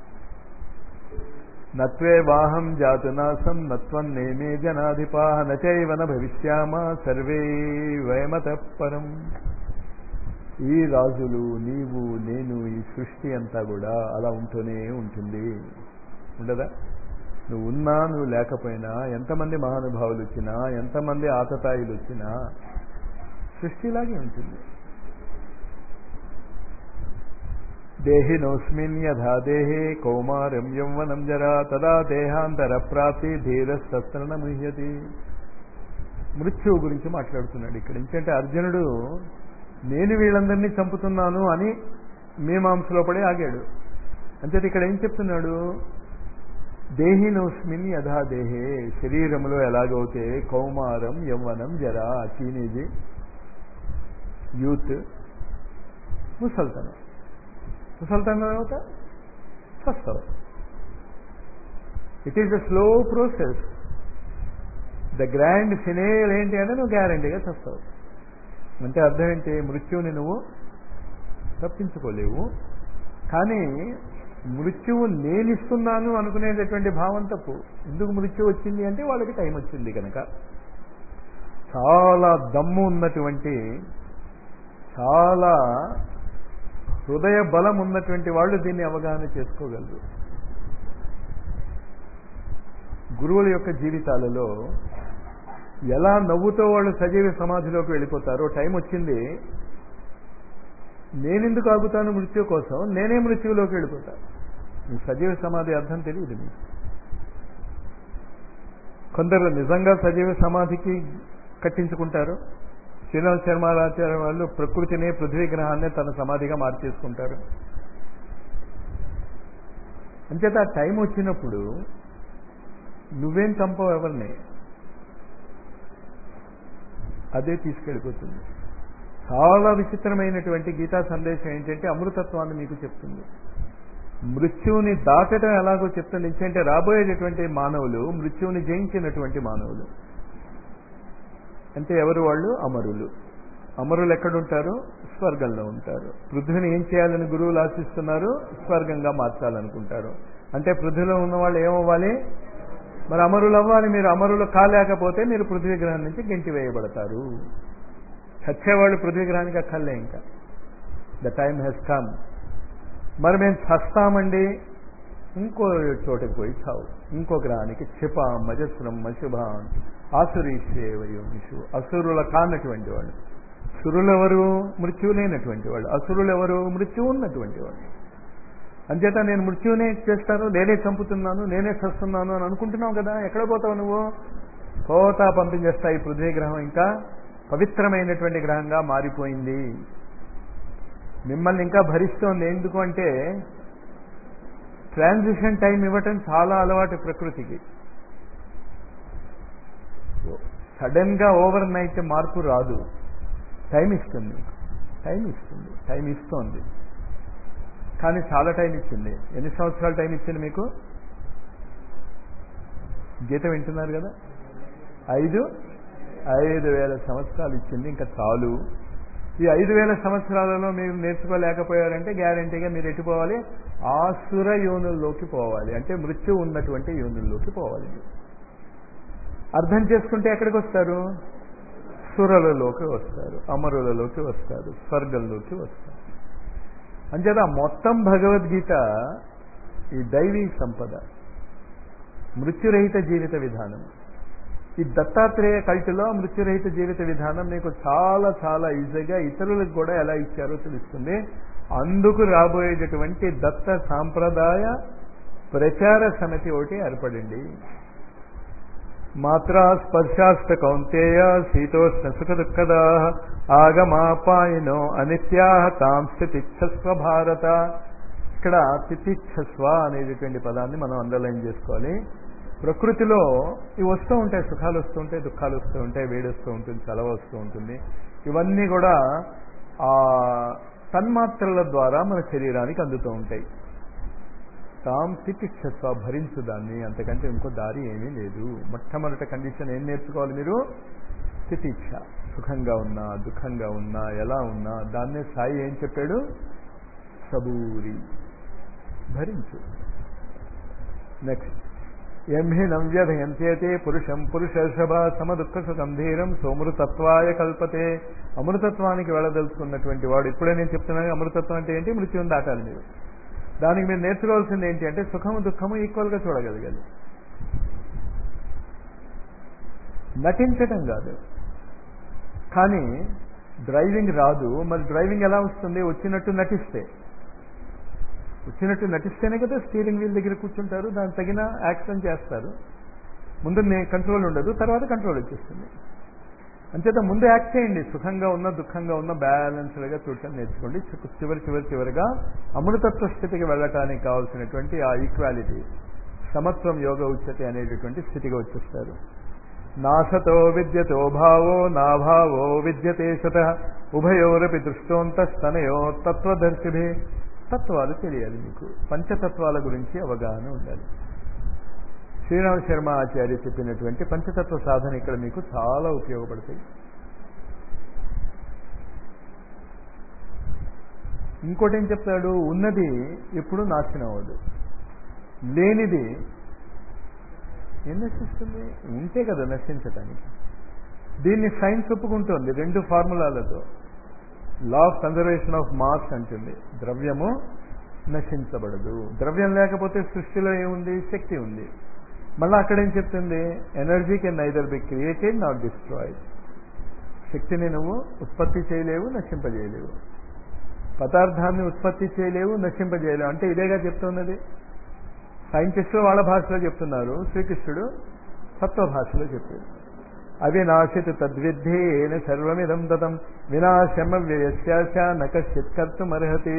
నత్వే వాహం జాతునాసం నత్వం నేమే జనాధిపా నచైవన భవిష్యామ సర్వే వయమతః పరం. ఈ రాజులు, నీవు, నేను, ఈ సృష్టి అంతా కూడా అలా ఉంటూనే ఉంటుంది. ఉండదా? నువ్వు ఉన్నా నువ్వు లేకపోయినా, ఎంతమంది మహానుభావులు వచ్చినా, ఎంతమంది ఆతతాయిలు వచ్చినా సృష్టిలాగే ఉంటుంది. దేహినోస్మిన్ యథా దేహే కౌమారం యౌవనం జరా తదా దేహాంతర ప్రాప్తి ధీరస్తస్త్రన ముహ్యతి. మృత్యువు గురించి మాట్లాడుతున్నాడు ఇక్కడ. ఎందుకంటే అర్జునుడు నేను వీళ్ళందరినీ చంపుతున్నాను అని మీమాంసలో పడి ఆగాడు. అంతే ఇక్కడ ఏం చెప్తున్నాడు? దేహినోస్మిన్ యథా దేహే, శరీరంలో ఎలాగైతే కౌమారం యౌవనం జరా, టీనేజ్, యూత్, ముసల్తనం. ముసల్తనం తర్వాత చస్తావు. It is the slow process. The grand finale ఏంటి అంటే నువ్వు గ్యారంటీగా చస్తావు. అంటే అర్థం ఏంటి? మృత్యువుని నువ్వు తప్పించుకోలేవు. కానీ మృత్యువు నేనిస్తున్నాను అనుకునేటటువంటి భావం తప్పు. ఎందుకు మృత్యు వచ్చింది అంటే వాళ్ళకి టైం వచ్చింది కనుక. చాలా దమ్ము ఉన్నటువంటి, చాలా హృదయ బలం ఉన్నటువంటి వాళ్ళు దీన్ని అవగాహన చేసుకోగలరు. గురువుల యొక్క జీవితాలలో ఎలా నవ్వుతో వాళ్ళు సజీవ సమాధిలోకి వెళ్ళిపోతారో, టైం వచ్చింది నేనెందుకు ఆగుతాను మృత్యు కోసం, నేనే మృత్యువులోకి వెళ్ళిపోతాను. మీ సజీవ సమాధి అర్థం తెలియదు మీకు. కొందరు నిజంగా సజీవ సమాధికి కట్టించుకుంటారు. శ్రీరామ శర్మాచార్య వాళ్ళు ప్రకృతిని, పృథ్వీ గ్రహాన్ని తన సమాధిగా మార్చేసుకుంటారు. అంచేత ఆ టైం వచ్చినప్పుడు నువ్వేం చంపవు ఎవరిని, అదే తీసుకెళ్ళిపోతుంది. చాలా విచిత్రమైనటువంటి గీతా సందేశం ఏంటంటే అమృతత్వాన్ని మీకు చెప్తుంది. మృత్యువుని దాటడం ఎలాగో చెప్తుంది. ఎందుకంటే రాబోయేటటువంటి మానవులు మృత్యువుని జయించినటువంటి మానవులు. అంటే ఎవరు వాళ్ళు? అమరులు. అమరులు ఎక్కడుంటారు? స్వర్గంలో ఉంటారు. పృథ్వీని ఏం చేయాలని గురువులు ఆశిస్తున్నారు? స్వర్గంగా మార్చాలనుకుంటారు. అంటే పృథ్వీలో ఉన్న వాళ్ళు ఏమవ్వాలి? మరి అమరులు అవ్వాలి. మీరు అమరులు కాలేకపోతే మీరు పృథ్వీ గ్రహం నుంచి గెంటి వేయబడతారు. చచ్చేవాళ్ళు పృథ్వీ గ్రహానికి అక్కర్లే. ఇంకా ద టైమ్ హెస్ కమ్. మరి మేము చస్తామండి, ఇంకో చోటకి పోయి చావు. ఇంకో గ్రహానికి క్షిపాం మజస్రం మశుభాం ఆసురీషేవయోమిషు. అసురుల కానటువంటి వాళ్ళు. సురులు ఎవరు? మృత్యువు లేనటువంటి వాళ్ళు. అసురులు ఎవరు? మృత్యువు ఉన్నటువంటి వాళ్ళు. అంచేత నేను మృత్యువునే చేస్తాను, నేనే చంపుతున్నాను, నేనే చస్తున్నాను అని అనుకుంటున్నావు కదా. ఎక్కడ పోతావు నువ్వు? పోతా పంపించేస్తా. ఈ పృథ్వీ గ్రహం ఇంకా పవిత్రమైనటువంటి గ్రహంగా మారిపోయింది. మిమ్మల్ని ఇంకా భరిస్తోంది. ఎందుకు అంటే ట్రాన్సిషన్ టైం ఇవ్వటం చాలా అలవాటు ప్రకృతికి. సడన్ గా ఓవర్ నైట్ మార్పు రాదు. టైం ఇస్తుంది, టైం ఇస్తుంది, టైం ఇస్తోంది. కానీ చాలా టైం ఇచ్చింది. ఎన్ని సంవత్సరాలు టైం ఇచ్చింది మీకు? గీత వింటున్నారు కదా. ఐదు ఐదు వేల సంవత్సరాలు ఇచ్చింది. ఇంకా చాలు. ఈ ఐదు వేల సంవత్సరాలలో మీరు నేర్చుకోలేకపోయారంటే గ్యారంటీగా మీరు ఎట్టుపోవాలి? ఆసుర యోనుల్లోకి పోవాలి. అంటే మృత్యు ఉన్నటువంటి యోనుల్లోకి పోవాలి. అర్థం చేసుకుంటే ఎక్కడికి వస్తారు? సురలలోకి వస్తారు, అమరులలోకి వస్తారు, స్వర్గంలోకి వస్తారు. అంచేత మొత్తం భగవద్గీత ఈ దైవీ సంపద, మృత్యురహిత జీవిత విధానం. ఈ దత్తాత్రేయ కల్టులో మృత్యురహిత జీవిత విధానం మీకు చాలా చాలా ఈజీగా ఇతరులకు కూడా ఎలా ఇచ్చారో తెలుస్తుంది. అందుకు రాబోయేటటువంటి దత్త సాంప్రదాయ ప్రచార సమితి ఒకటి ఏర్పడింది. మాత్రా స్పర్శాస్త కౌంతేయ శీతోష్ణ సుఖ దుఃఖదా ఆగమాపాయనో అనిత్యా తాం స్థితిచ్ఛస్వ భారత. ఇక్కడ తితిచ్ఛస్వ అనేటటువంటి పదాన్ని మనం అండర్లైన్ చేసుకోవాలి. ప్రకృతిలో ఇవి వస్తూ ఉంటాయి, సుఖాలు వస్తూ ఉంటాయి, దుఃఖాలు వస్తూ ఉంటాయి, వేడి వస్తూ ఉంటుంది, చలవ వస్తూ ఉంటుంది. ఇవన్నీ కూడా ఆ తన్మాత్రల ద్వారా మన శరీరానికి అందుతూ ఉంటాయి. తాం తితిచ్ఛస్వ, భరించు దాన్ని, అంతకంటే ఇంకో దారి ఏమీ లేదు. మొట్టమొదటి కండిషన్ ఏం నేర్చుకోవాలి మీరు? తితిచ్ఛ. సుఖంగా ఉన్నా దుఃఖంగా ఉన్నా ఎలా ఉన్నా దాన్నే సాయి ఏం చెప్పాడు? సబూరి, భరించు. నెక్స్ట్, ఎంహి నవ్యధయంత్యేతే పురుషం పురుషర్షభ సమదుఃఖ సుఖం ధీరం సోమృతత్వాయ కల్పతే. అమృతత్వానికి వెళ్ళదలుచుకున్నటువంటి వాడు, ఇప్పుడే నేను చెప్తున్నాను అమృతత్వం అంటే ఏంటి, మృత్యువుని దాటాలి మీరు. దానికి మీరు నేర్చుకోవాల్సింది ఏంటి అంటే సుఖము దుఃఖము ఈక్వల్గా చూడగలగాలి. నటించటం కాదు. కానీ డ్రైవింగ్ రాదు, మరి డ్రైవింగ్ ఎలా వస్తుంది? వచ్చినట్టు నటిస్తే. వచ్చినట్టు నటిస్తేనే కదా స్టీరింగ్ వీల్ దగ్గర కూర్చుంటారు, దానికి తగిన యాక్షన్ చేస్తారు. ముందు కంట్రోల్ ఉండదు, తర్వాత కంట్రోల్ వచ్చేస్తుంది. అంచేత ముందు యాక్ట్ చేయండి. సుఖంగా ఉన్న దుఃఖంగా ఉన్న బ్యాలెన్స్డ్గా చూడటం నేర్చుకోండి. చివరి చివరి చివరిగా అమృతత్వ స్థితికి వెళ్ళటానికి కావాల్సినటువంటి ఆ ఈక్వాలిటీ, సమత్వం యోగ ఉచ్యతే అనేటటువంటి స్థితిగా వచ్చేస్తారు. నాసతో విద్యతో భావో నాభావో విద్యతే సత ఉభయోరపి దృష్టోంతస్తనయో తత్వదర్శిభి. తత్వాలు తెలియాలి మీకు, పంచతత్వాల గురించి అవగాహన ఉండాలి. శ్రీరామ శర్మ ఆచార్య చెప్పినటువంటి పంచతత్వ సాధన ఇక్కడ మీకు చాలా ఉపయోగపడతాయి. ఇంకోటి ఏం చెప్తాడు? ఉన్నది ఎప్పుడు నాశనం అవ్వదు, లేనిది ఏం నశిస్తుంది? ఉంటే కదా నశించటానికి. దీన్ని సైన్స్ ఒప్పుకుంటోంది రెండు ఫార్ములాలతో. Law of conservation of mass అంటుంది, ద్రవ్యము నశించబడదు. ద్రవ్యం లేకపోతే సృష్టిలో ఏముంది? శక్తి ఉంది. మళ్ళీ అక్కడేం చెప్తుంది? Energy can neither be created not destroyed. శక్తిని నువ్వు ఉత్పత్తి చేయలేవు, నశింపజేయలేవు. పదార్థాన్ని ఉత్పత్తి చేయలేవు, నశింపజేయలేవు. అంటే ఇదేగా చెప్తున్నది. సైంటిస్టులు వాళ్ళ భాషలో చెప్తున్నారు, శ్రీకృష్ణుడు తత్వ భాషలో చెప్పాడు. అవినాశిత తద్విద్ధేన సర్వమిదం దతం వినాశమ వ్యయస్యాశ నకశ్చిత్ కర్తుమర్హతి.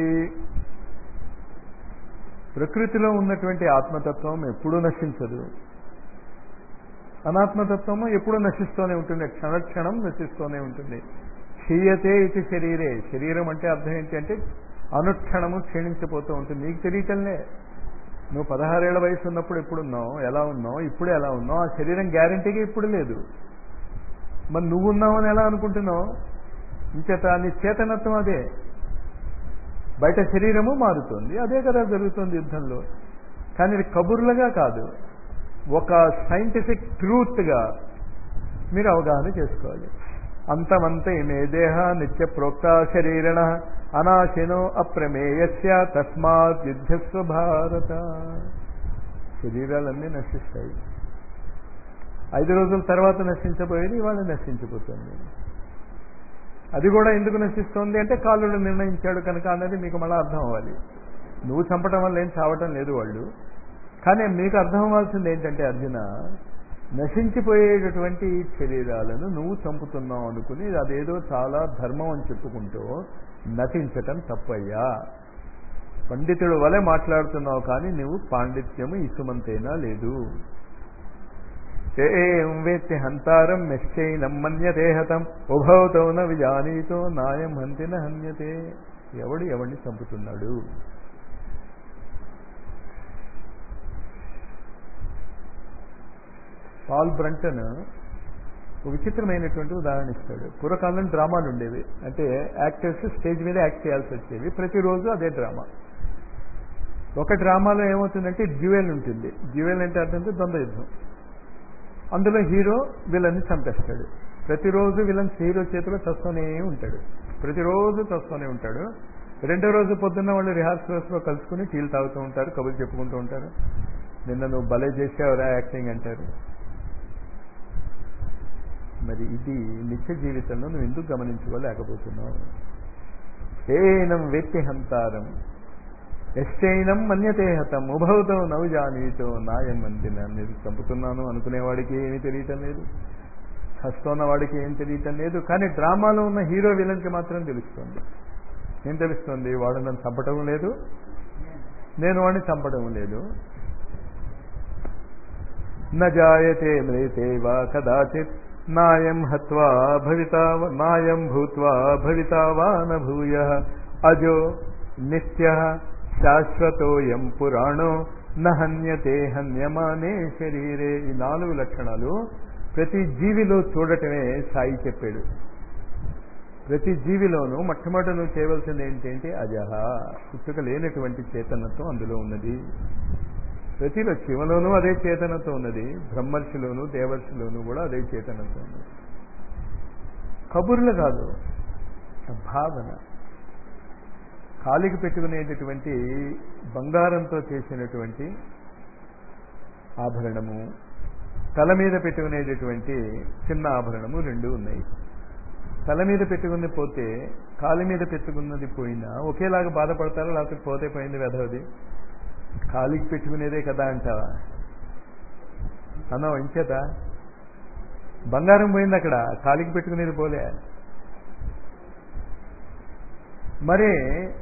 ప్రకృతిలో ఉన్నటువంటి ఆత్మతత్వం ఎప్పుడూ నశించదు, అనాత్మతత్వము ఎప్పుడూ నశిస్తూనే ఉంటుంది, క్షణక్షణం నశిస్తూనే ఉంటుంది. క్షీయతే ఇది శరీరే. శరీరం అంటే అర్థం ఏంటి అంటే అనుక్షణము క్షీణించిపోతూ ఉంటుంది. నీకు తెలియటంలే. నువ్వు పదహారేళ్ల వయసు ఉన్నప్పుడు ఎప్పుడున్నావు, ఎలా ఉన్నావు, ఇప్పుడు ఎలా ఉన్నావు, ఆ శరీరం గ్యారంటీగా ఇప్పుడు లేదు. మరి నువ్వు ఉన్నావని ఎలా అనుకుంటున్నావు? ఇంచేత నీ చేతనత్వం అదే. బయట శరీరము మారుతుంది, అదే కదా జరుగుతుంది యుద్ధంలో. కానీ ఇది కబుర్లుగా కాదు, ఒక సైంటిఫిక్ ట్రూత్గా మీరు అవగాహన చేసుకోవాలి. అంతమంత ఇమే దేహ నిత్య ప్రోక్త శరీరణ అనాశినో అప్రమేయస్య తస్మాత్ యుద్ధస్వ భారత. శరీరాలన్నీ నశిస్తాయి. ఐదు రోజుల తర్వాత నశించబోయేది ఇవాళ నశించిపోతుంది. అది కూడా ఎందుకు నశిస్తోంది అంటే కాలుడు నిర్ణయించాడు కనుక అన్నది మీకు మళ్ళీ అర్థం అవ్వాలి. నువ్వు చంపటం వల్ల ఏం చావటం లేదు వాళ్ళు. కానీ మీకు అర్థం అవ్వాల్సింది ఏంటంటే అర్జున, నశించిపోయేటటువంటి శరీరాలను నువ్వు చంపుతున్నావు అనుకుని అదేదో చాలా ధర్మం అని చెప్పుకుంటూ నటించటం తప్పయ్యా. పండితుడు వలె మాట్లాడుతున్నావు కానీ నువ్వు పాండిత్యము ఇసుమంతైనా లేదు. ఏం వేత్తి హంతారం నిశ్చైనం మన్యతే హతం ఉభవతో న విజానీతో నాయం హంతిన హన్యతే. ఎవడు ఎవడిని చంపుతున్నాడు? పాల్ బ్రంటన్ ఒక విచిత్రమైనటువంటి ఉదాహరణ ఇస్తాడు. పూర్వకాలం డ్రామాలు ఉండేవి, అంటే యాక్టర్స్ స్టేజ్ మీద యాక్ట్ చేయాల్సి వచ్చేవి. ప్రతిరోజు అదే డ్రామా. ఒక డ్రామాలో ఏమవుతుందంటే డ్యూయల్ ఉంటుంది. డ్యూయల్ అంటే అర్థం ద్వంద్వ యుద్ధం. అందులో హీరో విలన్ని చంపేస్తాడు. ప్రతిరోజు విలన్ హీరో చేతిలో చస్తూనే ఉంటాడు, ప్రతిరోజు చస్తూనే ఉంటాడు. రెండో రోజు పొద్దున్న వాళ్ళు రిహార్సల్స్లో కలుసుకుని టీలు తాగుతూ ఉంటారు, కబుర్లు చెప్పుకుంటూ ఉంటారు. నిన్న నువ్వు భలే చేసావురా యాక్టింగ్ అంటారు. మరి ఇది నిత్య జీవితంలో నువ్వు ఎందుకు గమనించుకోలేకపోతున్నావు? ఏనం వేత్తి హంతారం ఎష్టైనం మన్యతే హతం ఉభౌతో నౌజానీతో నాయం అందిన. నేను చంపుతున్నాను అనుకునేవాడికి ఏమీ తెలియటం లేదు, చస్తున్న వాడికి ఏం తెలియటం లేదు. కానీ డ్రామాలో ఉన్న హీరో విలన్కి మాత్రం తెలుస్తుంది. ఏం తెలుస్తుంది? వాడు నన్ను చంపడం లేదు, నేను వాడిని చంపడం లేదు. న జాయతే మ్రేతే వా కదాచిత్ నాయం హత్వా భవితా నాయం భూత్వా భవితా వా న భూయః అజో నిత్యః శాశ్వతోయం పురాణో న హన్యతే హన్యమానే శరీరే. ఈ నాలుగు లక్షణాలు ప్రతి జీవిలో చూడటమే సాయి చెప్పాడు. ప్రతి జీవిలోనూ మొట్టమొదటి నువ్వు చేయవలసింది ఏంటంటే అజహ, పుట్టుక లేనటువంటి చేతనత్వం అందులో ఉన్నది. ప్రతిలో శివలోనూ అదే చేతనత్వం ఉన్నది, బ్రహ్మర్షిలోను దేవర్షిలోనూ కూడా అదే చేతనత్వం ఉన్నది. కబుర్లు కాదు, భావన. కాలికి పెట్టుకునేటటువంటి బంగారంతో చేసినటువంటి ఆభరణము, తల మీద పెట్టుకునేటటువంటి చిన్న ఆభరణము రెండు ఉన్నాయి. తల మీద పెట్టుకుని పోతే కాలి మీద పెట్టుకున్నది పోయినా ఒకేలాగా బాధపడతారా? లేకపోతే పోతే పోయింది వెధవది, కాలికి పెట్టుకునేదే కదా అంటావా? అన్నావు ఇంచేత బంగారం పోయింది, అక్కడ కాలికి పెట్టుకునేది పోలే. మరే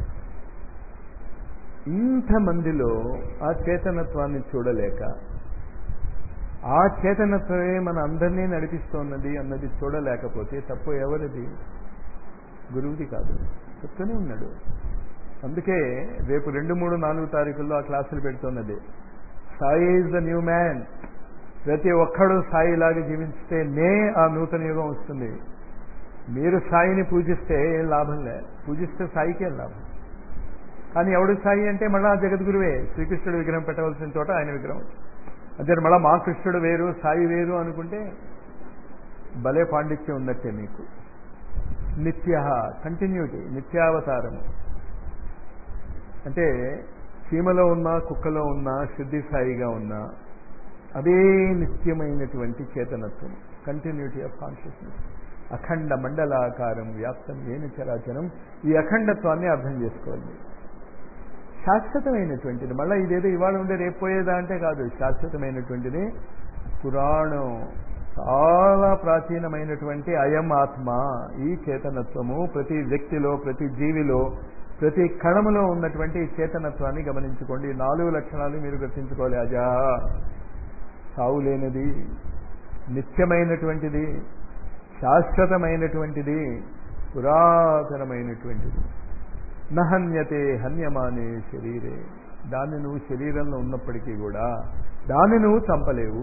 ఇంతమందిలో ఆ చేతనత్వాన్ని చూడలేక, ఆ చేతనత్వమే మన అందరినీ నడిపిస్తోన్నది అన్నది చూడలేకపోతే తప్పు ఎవరిది? గురువుది కాదు. చెప్తూనే ఉన్నాడు. అందుకే రేపు రెండు మూడు నాలుగు తారీఖుల్లో ఆ క్లాసులు పెడుతున్నది. Sai is the new man. ప్రతి ఒక్కడు సాయిలాగా జీవిస్తే నే ఆ నూతన యుగం వస్తుంది. మీరు సాయిని పూజిస్తే ఏం లాభం లే, పూజిస్తే సాయికి ఏం లాభం. కానీ ఎవడు సాయి అంటే మళ్ళా జగద్గురువే. శ్రీకృష్ణుడు విగ్రహం పెట్టవలసిన చోట ఆయన విగ్రహం. అదే మళ్ళా మా కృష్ణుడు వేరు సాయి వేరు అనుకుంటే భలే పాండిత్యం ఉన్నట్టే మీకు. నిత్య కంటిన్యూటీ, నిత్యావతారము అంటే చీమలో ఉన్నా కుక్కలో ఉన్నా శుద్ధి సాయిగా ఉన్నా అదే నిత్యమైనటువంటి చేతనత్వం, కంటిన్యూటీ ఆఫ్ కాన్షియస్నెస్. అఖండ మండలాకారం వ్యాప్తం ఏన చరాచరం. ఈ అఖండత్వాన్ని అర్థం చేసుకోవాలి. శాశ్వతమైనటువంటిది, మళ్ళీ ఇదేదో ఇవాళ ఉండే రేపు పోయేదా అంటే కాదు, శాశ్వతమైనటువంటిది. పురాణం చాలా ప్రాచీనమైనటువంటి అయం ఆత్మ, ఈ చేతనత్వము ప్రతి వ్యక్తిలో, ప్రతి జీవిలో, ప్రతి కణములో ఉన్నటువంటి ఈ చేతనత్వాన్ని గమనించుకోండి. నాలుగు లక్షణాలు మీరు గుర్తించుకోవాలి. అజా, సావు లేనిది, నిత్యమైనటువంటిది, శాశ్వతమైనటువంటిది, పురాతనమైనటువంటిది. నహన్యతే హన్యమానే శరీరే. దాన్ని నువ్వు శరీరంలో ఉన్నప్పటికీ కూడా దాన్ని నువ్వు చంపలేవు.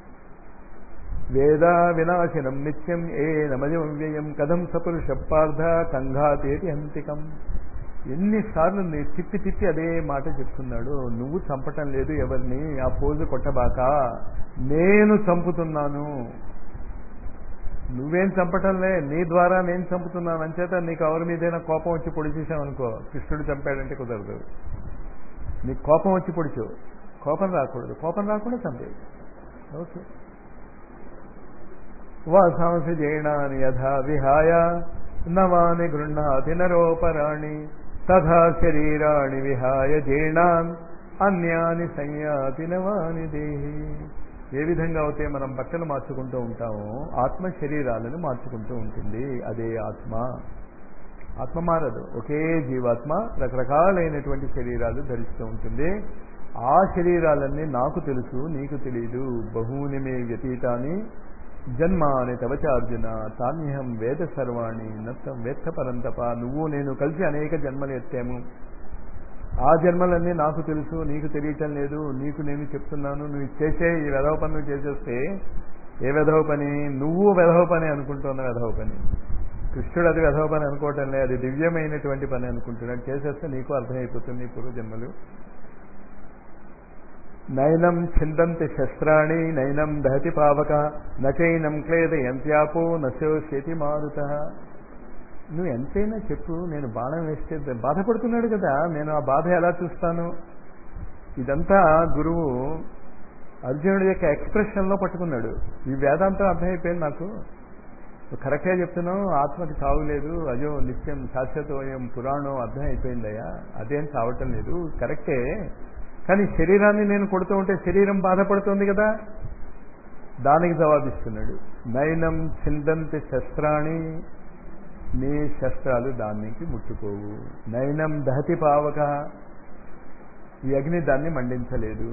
వేద వినాశనం నిత్యం ఏ నమజం వ్యయం కథం సపురుష పార్థ కంఘాతేటి హంతికం. ఎన్నిసార్లు నీ తిప్పి తిప్పి అదే మాట చెప్తున్నాడు. నువ్వు చంపటం లేదు ఎవరిని, ఆ పోజు కొట్టబాక, నేను చంపుతున్నాను. నువ్వేం చంపటంలే, నీ ద్వారా నేను చంపుతున్నాను. అంచేత నీకు ఎవరి మీదైనా కోపం వచ్చి పొడి చేసావనుకో, కృష్ణుడు చంపాడంటే కుదరదు. నీకు కోపం వచ్చి పొడిచు, కోపం రాకూడదు, కోపం రాకుండా చంపే. ఓకే. వాసాంసి జీర్ణాని యథా విహాయ నవాని గృహ్ణాతి నరోపరాణి తథా శరీరాణి విహాయ జీర్ణాన్ అన్యాని సంయాతి నవాని దేహి. ఏ విధంగా అయితే మనం బట్టలు మార్చుకుంటూ ఉంటామో ఆత్మ శరీరాలను మార్చుకుంటూ ఉంటుంది. అదే ఆత్మ. ఆత్మ మారదు. ఒకే జీవాత్మ రకరకాలైనటువంటి శరీరాలు ధరిస్తూ ఉంటుంది. ఆ శరీరాలన్నీ నాకు తెలుసు, నీకు తెలియదు. బహూని మే వ్యతీతాని జన్మాని తవచ అర్జున తాన్యహం వేద సర్వాణి నత్తం వేత్త పరంతప. నువ్వు నేను కలిసి అనేక జన్మలు ఎత్తాము. ఆ జన్మలన్నీ నాకు తెలుసు, నీకు తెలియటం లేదు. నీకు నేను చెప్తున్నాను, నువ్వు చేసే ఈ వెధవ పని నువ్వు చేసేస్తే ఏ వెధవ పని? నువ్వు వెధవ పని అనుకుంటున్న వెధవ పని. కృష్ణుడు అది వెధవ పని అనుకోవటం లేదు, అది దివ్యమైనటువంటి పని అనుకుంటున్నాడు. చేసేస్తే నీకు అర్థమైపోతుంది నీ పూర్వజన్మలు. నైనం ఛిందంతి శస్త్రాణి నైనం దహతి పావక నచైనం క్లేదయంత్యాపో నశోష్యతి మారుత. నువ్వు ఎంతైనా చెప్పు, నేను బాణం వేస్తే బాధపడుతున్నాడు కదా, నేను ఆ బాధ ఎలా చూస్తాను? ఇదంతా గురువు అర్జునుడి యొక్క ఎక్స్ప్రెషన్లో పట్టుకున్నాడు. ఈ వేదాంతం అర్థమైపోయింది నాకు. కరెక్ట్గా చెప్తున్నావు, ఆత్మకి చావు లేదు, అజో నిత్యం శాశ్వతోయం పురాణం అర్థం అయిపోయిందయ్యా, అదేం చావటం లేదు, కరెక్టే. కానీ శరీరాన్ని నేను కొడుతూ ఉంటే శరీరం బాధపడుతోంది కదా. దానికి జవాబిస్తున్నాడు, నైనం చిందంతి శస్త్రాణి, నీ శస్త్రాలు దానికి ముట్టుకోవు. నైనం దహతి పావక, ఈ అగ్ని దాన్ని మండించలేదు.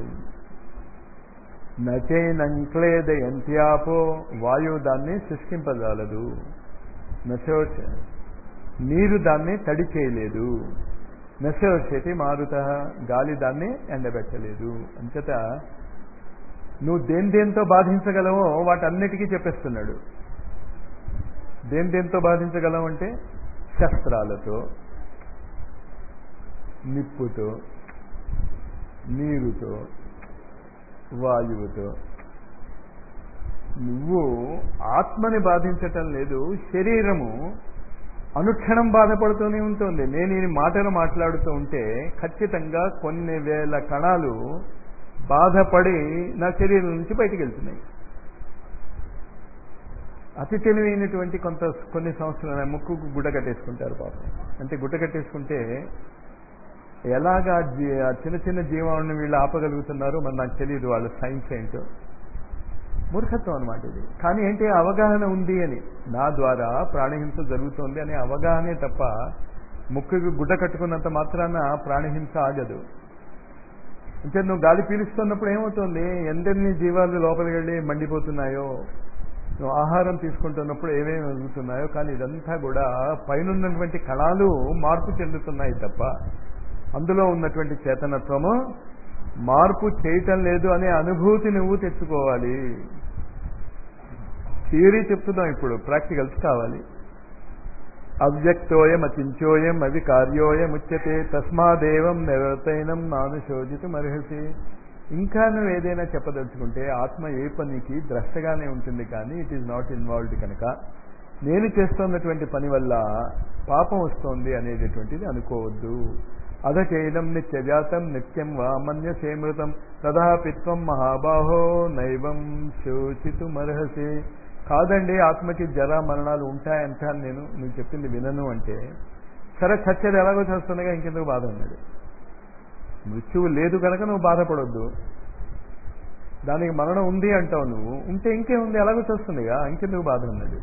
నచైనంక్లేదయంత్యాపో, వాయువు దాన్ని శుష్కింపజాలదు. నశోష, నీరు దాన్ని తడి చేయలేదు. నశోషతి మారుత, గాలి దాన్ని ఎండబెట్టలేదు. అంతట నువ్వు దేని దేంతో బాధించగలవో వాటన్నిటికీ చెప్పేస్తున్నాడు. దేని దేంతో బాధించగలవు అంటే శస్త్రాలతో, నిప్పుతో, నీరుతో, వాయువుతో. నువ్వు ఆత్మని బాధించటం లేదు, శరీరము అనుక్షణం బాధపడుతూనే ఉంటుంది. నేను ఈ మాటను మాట్లాడుతూ ఉంటే ఖచ్చితంగా కొన్ని వేల కణాలు బాధపడి నా శరీరం నుంచి బయటికి వెళ్తున్నాయి. అతి తెలివైనటువంటి కొంత కొన్ని సంవత్సరాలు ముక్కుకు గుడ్డ కట్టేసుకుంటారు పాపం. అంటే గుడ్డ కట్టేసుకుంటే ఎలాగా చిన్న చిన్న జీవాలను వీళ్ళు ఆపగలుగుతున్నారో మరి నాకు తెలియదు, వాళ్ళ సైన్స్ ఏంటో. మూర్ఖత్వం అనమాట ఇది. కానీ ఏంటి, అవగాహన ఉంది అని, నా ద్వారా ప్రాణహింస జరుగుతోంది అనే అవగాహనే తప్ప ముక్కుకు గుడ్డ కట్టుకున్నంత మాత్రాన ప్రాణహింస ఆగదు. అంటే నువ్వు గాలి పీలుస్తున్నప్పుడు ఏమవుతుంది, ఎందరినీ జీవాలు లోపలికి వెళ్ళి మండిపోతున్నాయో, నువ్వు ఆహారం తీసుకుంటున్నప్పుడు ఏమేమి జరుగుతున్నాయో, కానీ ఇదంతా కూడా పైనున్నటువంటి కణాలు మార్పు చెందుతున్నాయి తప్ప అందులో ఉన్నటువంటి చేతనత్వము మార్పు చేయటం లేదు అనే అనుభూతి నువ్వు తెచ్చుకోవాలి. థియరీ చెప్తున్నాం, ఇప్పుడు ప్రాక్టికల్స్ కావాలి. అవ్యక్తోయం అచించోయం అవి కార్యోయం ఉచ్యతే తస్మాదేవం నిరతైనం నానుశోధితుమర్హసి. ఇంకా నువ్వు ఏదైనా చెప్పదలుచుకుంటే ఆత్మ ఏ పనికి ద్రష్టగానే ఉంటుంది, కానీ ఇట్ ఈజ్ నాట్ ఇన్వాల్వ్డ్. కనుక నేను చేస్తున్నటువంటి పని వల్ల పాపం వస్తోంది అనేటటువంటిది అనుకోవద్దు. అధచైనం నిత్యజాతం నిత్యం వామన్యసేమృతం తదాపిత్వం మహాబాహో నైవం శోచితుమర్హసి. కాదండి, ఆత్మకి జర మరణాలు ఉంటాయంటాను నేను, నువ్వు చెప్పింది వినను అంటే సరే చచ్చేది ఎలాగో చేస్తుండగా ఇంకెందుకు బాధ ఉన్నాడు. మృత్యువు లేదు కనుక నువ్వు బాధపడొద్దు. దానికి మరణం ఉంది అంటావు నువ్వు, ఉంటే ఇంకేముంది, ఎలాగో చేస్తుందిగా, ఇంకెందుకు బాధ ఉన్నాడు.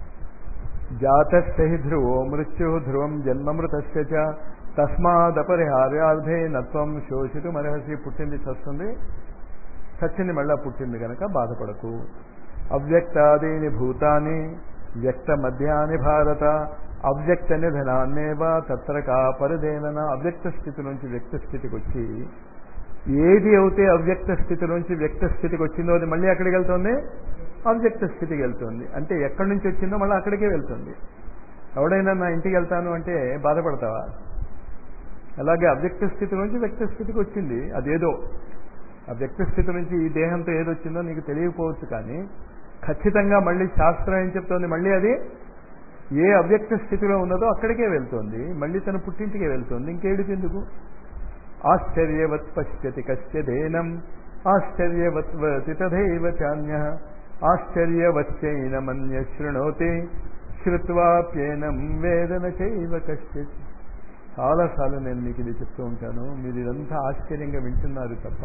జాతస్థి ధ్రువో మృత్యు ధ్రువం జన్మమృతస్య చ తస్మాదపరిహార్యార్థే నత్వం శోషితుమర్హసి. పుట్టింది చస్తుంది, చచ్చింది మళ్ళా పుట్టింది కనుక బాధపడకు. అవ్యక్తాదీని భూతాని వ్యక్త మధ్యాని భారత అవ్యక్త నిధనాన్నేవ తత్ర కా పరిదేనన. అవ్యక్త స్థితి నుంచి వ్యక్త స్థితికి వచ్చి ఏది అయితే అవ్యక్త స్థితి నుంచి వ్యక్త స్థితికి వచ్చిందో అది మళ్ళీ ఎక్కడికి వెళ్తుంది, అవ్యక్త స్థితికి వెళ్తుంది. అంటే ఎక్కడి నుంచి వచ్చిందో మళ్ళీ అక్కడికే వెళ్తుంది. ఎవడైనా నా ఇంటికి వెళ్తాను అంటే బాధపడతావా? అలాగే అవ్యక్త స్థితి నుంచి వ్యక్త స్థితికి వచ్చింది, అదేదో ఆ వ్యక్త స్థితి నుంచి ఈ దేహంతో ఏదొచ్చిందో నీకు తెలియకపోవచ్చు, కానీ ఖచ్చితంగా మళ్ళీ శాస్త్రం ఏం చెప్తోంది, మళ్ళీ అది ఏ అవ్యక్త స్థితిలో ఉన్నదో అక్కడికే వెళ్తోంది, మళ్ళీ తన పుట్టింటికే వెళ్తోంది. ఇంకేడికి ఎందుకు? ఆశ్చర్యవత్ పశ్యతి కశ్చిదేనం ఆశ్చర్యవత్వతి తథైవ చాన్యః ఆశ్చర్యవచ్చైనమన్య శృణోతి శ్రుత్వాప్యేనం వేదన చైవ కశ్చిత్. చాలాసార్లు నేను మీకు ఇది చెప్తూ ఉంటాను, మీరు ఇదంతా ఆశ్చర్యంగా వింటున్నారు తప్ప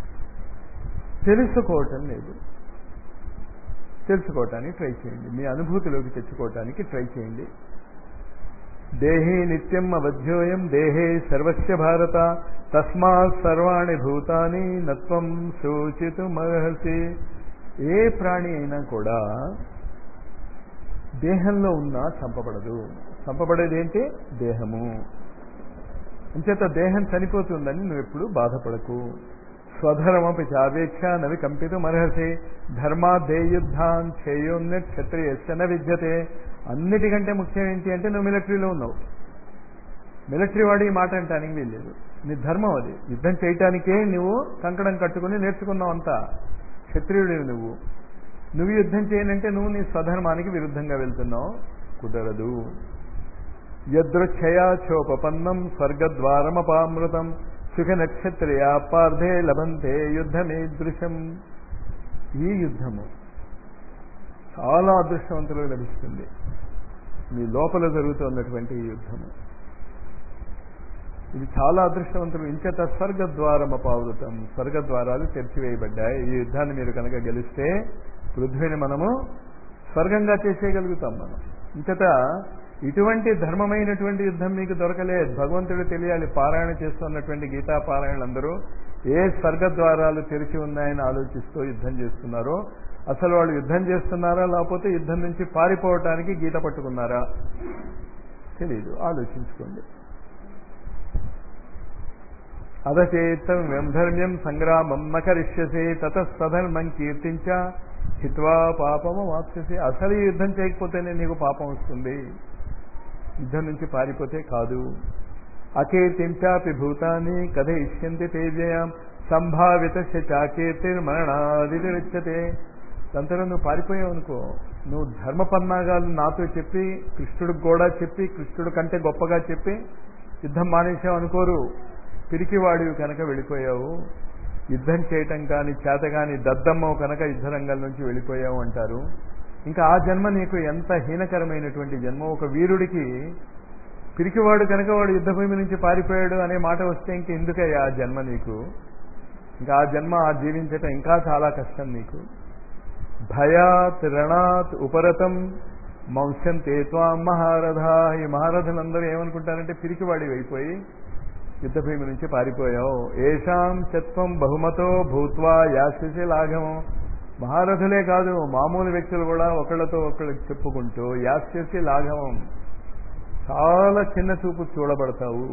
తెలుసుకోవటం లేదు. తెలుసుకోవటానికి ట్రై చేయండి, మీ అనుభూతిలోకి తెచ్చుకోవటానికి ట్రై చేయండి. దేహే నిత్యం అవధ్యోయం దేహే సర్వస్య భారత తస్మాత్ సర్వాణి భూతాని నత్వం శోచితుమర్హసి. ఏ ప్రాణి అయినా కూడా దేహంలో ఉన్నా చంపబడదు. చంపబడేది ఏంటి? దేహము. అంచేత దేహం చనిపోతుందని నువ్వు ఎప్పుడు బాధపడకు. స్వధర్మపి చావేక్ష నవి కంపితుమర్హసి ధర్మాధేయుద్ధాన్ క్షేయోన్య క్షత్రియస్య న విద్యతే. అన్నిటికంటే ముఖ్యం ఏంటి అంటే నువ్వు మిలిటరీలో ఉన్నావు. మిలిటరీ వాడు ఈ మాట అంటానికి వీల్లేదు, నీ ధర్మం అది. యుద్ధం చేయటానికే నువ్వు కంకణం కట్టుకుని నేర్చుకున్నావు అంతా. క్షత్రియుడివి నువ్వు. నువ్వు యుద్ధం చేయనంటే నువ్వు నీ స్వధర్మానికి విరుద్ధంగా వెళ్తున్నావు, కుదరదు. యదృచ్ఛయా చోపపన్నం స్వర్గద్వారమపామృతం సుఖ నక్షత్రయా పార్థే లభంతే యుద్ధమీదృశం. ఈ యుద్ధము చాలా అదృష్టవంతులకు లభిస్తుంది మీ లోపల జరుగుతున్నటువంటి ఈ యుద్ధము. ఇది చాలా అదృష్టవంతులు. ఇంచేత స్వర్గద్వారమపావృతం, స్వర్గద్వారాలు తెరిచివేయబడ్డాయి. ఈ యుద్ధాన్ని మీరు కనుక గెలిస్తే పృథ్వీని మనము స్వర్గంగా చేసేయగలుగుతాం మనం. ఇంచేత ఇటువంటి ధర్మమైనటువంటి యుద్ధం మీకు దొరకలేదు. భగవంతుడు తెలియాలి. పారాయణ చేస్తున్నటువంటి గీతా పారాయణలందరూ ఏ స్వర్గద్వారాలు తెరిచి ఉన్నాయని ఆలోచిస్తూ యుద్ధం చేస్తున్నారో, అసలు వాళ్ళు యుద్ధం చేస్తున్నారా లేకపోతే యుద్ధం నుంచి పారిపోవటానికి గీత పట్టుకున్నారా తెలీదు. ఆలోచించుకోండి. అధచేతం వ్యధర్మ్యం సంగ్రామం నకరిష్యసే తతస్తధర్మం కీర్తించ హిత్వా పాపము వాప్స్యసే. అసలు ఈ యుద్ధం చేయకపోతేనే నీకు పాపం వస్తుంది, యుద్ధం నుంచి పారిపోతే కాదు. అకీర్తించాపి భూతాన్ని కథయిష్యంతి తేజయం సంభావిత చాకీర్తిర్మరణాదిరిచ్యతే. దాంతో నువ్వు పారిపోయావు అనుకో, నువ్వు ధర్మపన్నాగాలు నాతో చెప్పి కృష్ణుడికి కూడా చెప్పి కృష్ణుడి కంటే గొప్పగా చెప్పి యుద్ధం మానేసావు అనుకోరు. పిరికివాడివి కనుక వెళ్ళిపోయావు, యుద్ధం చేయటం కానీ చేత కానీ దద్దమ్మవు కనుక యుద్ధరంగం నుంచి వెళ్ళిపోయావు అంటారు. ఇంకా ఆ జన్మ నీకు ఎంత హీనకరమైనటువంటి జన్మ. ఒక వీరుడికి పిరికివాడు కనుక వాడు యుద్ధభూమి నుంచి పారిపోయాడు అనే మాట వస్తే ఇంక ఎందుకయ్యా ఆ జన్మ నీకు? ఇంకా ఆ జన్మ ఆ జీవించటం ఇంకా చాలా కష్టం నీకు. భయాత్ రణాత్ ఉపరతం మంశం తేత్వాం మహారథ. ఈ మహారథులందరూ ఏమనుకుంటారంటే పిరికివాడి అయిపోయి యుద్ధభూమి నుంచి పారిపోయావు. ఏషాం చత్వం బహుమతో భూత్వా యాస్యసి లాఘవం. మహారథులే కాదు, మామూలు వ్యక్తులు కూడా ఒకళ్ళతో ఒకళ్ళకి చెప్పుకుంటూ యాస్యసి లాఘవం, చాలా చిన్న చూపు చూడబడతావు.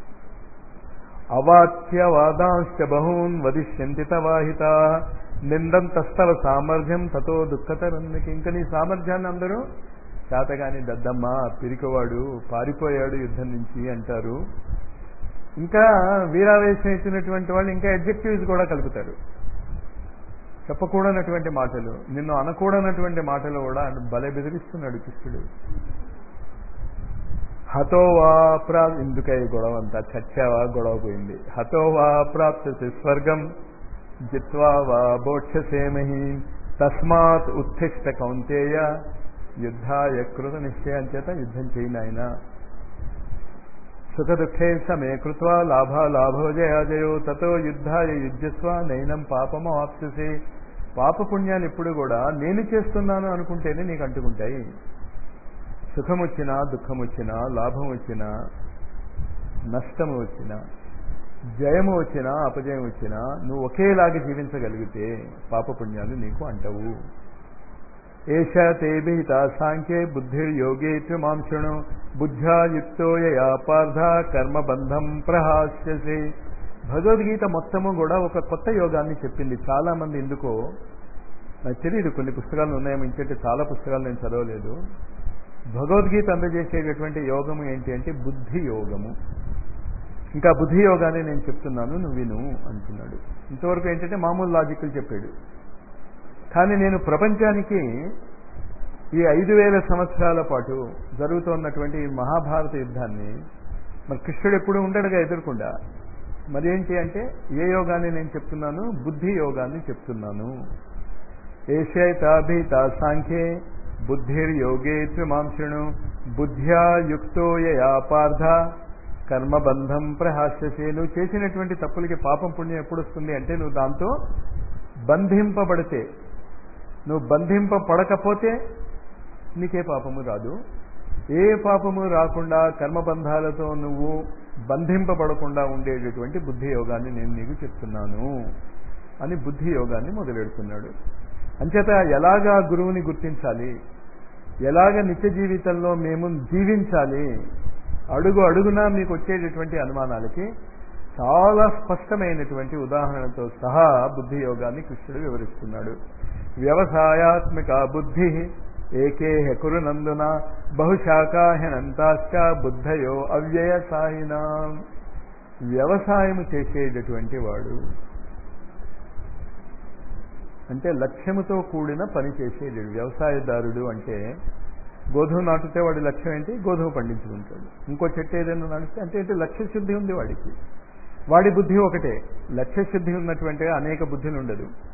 అవాచ్యవాదాంశ్చ బహూన్ వదిష్యంతి తవాహిత నిందంతస్తవ సామర్థ్యం తతో దుఃఖతరన్నికి. ఇంకా నీ సామర్థ్యాన్ని అందరూ చేతగాని దద్దమ్మ, పిరికివాడు, పారిపోయాడు యుద్ధం నుంచి అంటారు. ఇంకా వీరావేశం ఇచ్చినటువంటి వాళ్ళు ఇంకా అడ్జెక్టివ్స్ కూడా కలుపుతారు. చెప్పకూడనటువంటి మాటలు, నిన్ను అనకూడనటువంటి మాటలు కూడా భలే బెదిరిస్తున్నాడు కృష్ణుడు. హతోవా ప్రా ఇందుకై గొడవ అంతా, చచ్చావా గొడవ పోయింది. హతోవా ప్రాప్స్యసి స్వర్గం జిత్వా వా బోక్షసేమహి తస్మాత్ ఉత్తిష్ట కౌంతేయ యుద్ధాయ కృత నిశ్చయం. చేత యుద్ధం చేయి నాయన. సుఖ దుఃఖే సమే కృత్వా లాభా లాభో జయాజయో తతో యుద్ధాయ యుజ్యస్వ నైనం పాపము ఆప్స్యసే. పాపపుణ్యాలు ఎప్పుడు కూడా నేను చేస్తున్నాను అనుకుంటేనే నీకు అంటుకుంటాయి. సుఖం వచ్చినా దుఃఖం వచ్చినా లాభం వచ్చినా నష్టము వచ్చినా జయము వచ్చినా అపజయం వచ్చినా నువ్వు ఒకేలాగా జీవించగలిగితే పాపపుణ్యాలు నీకు అంటవు. ఏష తే విహిత సాంఖ్యే బుద్ధిర్యోగే మాం శృణు బుద్ధ్యా యుక్తో యయా పార్థ కర్మబంధం ప్రహాస్యసే. భగవద్గీత మొత్తము కూడా ఒక కొత్త యోగాన్ని చెప్పింది. చాలా మంది ఎందుకో నాకు తెలియదు, కొన్ని పుస్తకాలు ఉన్నాయేమో, ఇంకంటే చాలా పుస్తకాలు నేను చదవలేదు. భగవద్గీత అందజేసేటటువంటి యోగము ఏంటి అంటే బుద్ధి యోగము. ఇంకా బుద్ధి యోగాన్ని నేను చెప్తున్నాను, నువ్వు విను అంటున్నాడు. ఇంతవరకు ఏంటంటే మామూలు లాజికల్ చెప్పాడు. కానీ నేను ప్రపంచానికి ఈ ఐదు వేల సంవత్సరాల పాటు జరుగుతున్నటువంటి ఈ మహాభారత యుద్ధాన్ని, మరి కృష్ణుడు ఎప్పుడు ఉండడుగా ఎదుర్కొండా, మరి ఏంటి అంటే ఏ యోగాన్ని నేను చెప్తున్నాను? బుద్ధి యోగాన్ని చెప్తున్నాను. ఏషైతాభీత సాంఖ్యే బుద్ధిర్యోగే మాం శృణు బుద్ధ్యా యుక్తో యయా పార్థ కర్మబంధం ప్రహాస్యసే. నువ్వు చేసినటువంటి తప్పులకి పాపం పుణ్యం ఎప్పుడు వస్తుంది అంటే నువ్వు దాంతో బంధింపబడితే. నువ్వు బంధింపబడకపోతే నీకే పాపము రాదు. ఏ పాపము రాకుండా కర్మబంధాలతో నువ్వు బంధింపబడకుండా ఉండేటటువంటి బుద్ధి యోగాన్ని నేను నీకు చెప్తున్నాను అని బుద్ధి యోగాన్ని మొదలెడుతున్నాడు. అంచేత ఎలాగా గురువుని గుర్తించాలి, ఎలాగ నిత్య జీవితంలో మేము జీవించాలి, అడుగు అడుగునా మీకు వచ్చేటటువంటి అనుమానాలకి చాలా స్పష్టమైనటువంటి ఉదాహరణతో సహా బుద్ధి యోగాన్ని కృష్ణుడు వివరిస్తున్నాడు. వ్యవసాయాత్మిక బుద్ధి ఏకే కురునందున బహుశాఖాహనంతాశ్చ బుద్ధయో అవ్యయసాయినా. వ్యవసాయం చేసేటటువంటి వాడు అంటే లక్ష్యముతో కూడిన పని చేసేది వ్యవసాయదారుడు. అంటే గోధుమ నాటితే వాడి లక్ష్యం ఏంటి? గోధుమ పండించుకుంటాడు. ఇంకో చెట్టు ఏదైనా నాటితే అంటే ఏంటి? లక్ష్యశుద్ధి ఉంది వాడికి. వాడి బుద్ధి ఒకటే. లక్ష్యశుద్ధి ఉన్నటువంటి అనేక బుద్ధులు ఉండదు.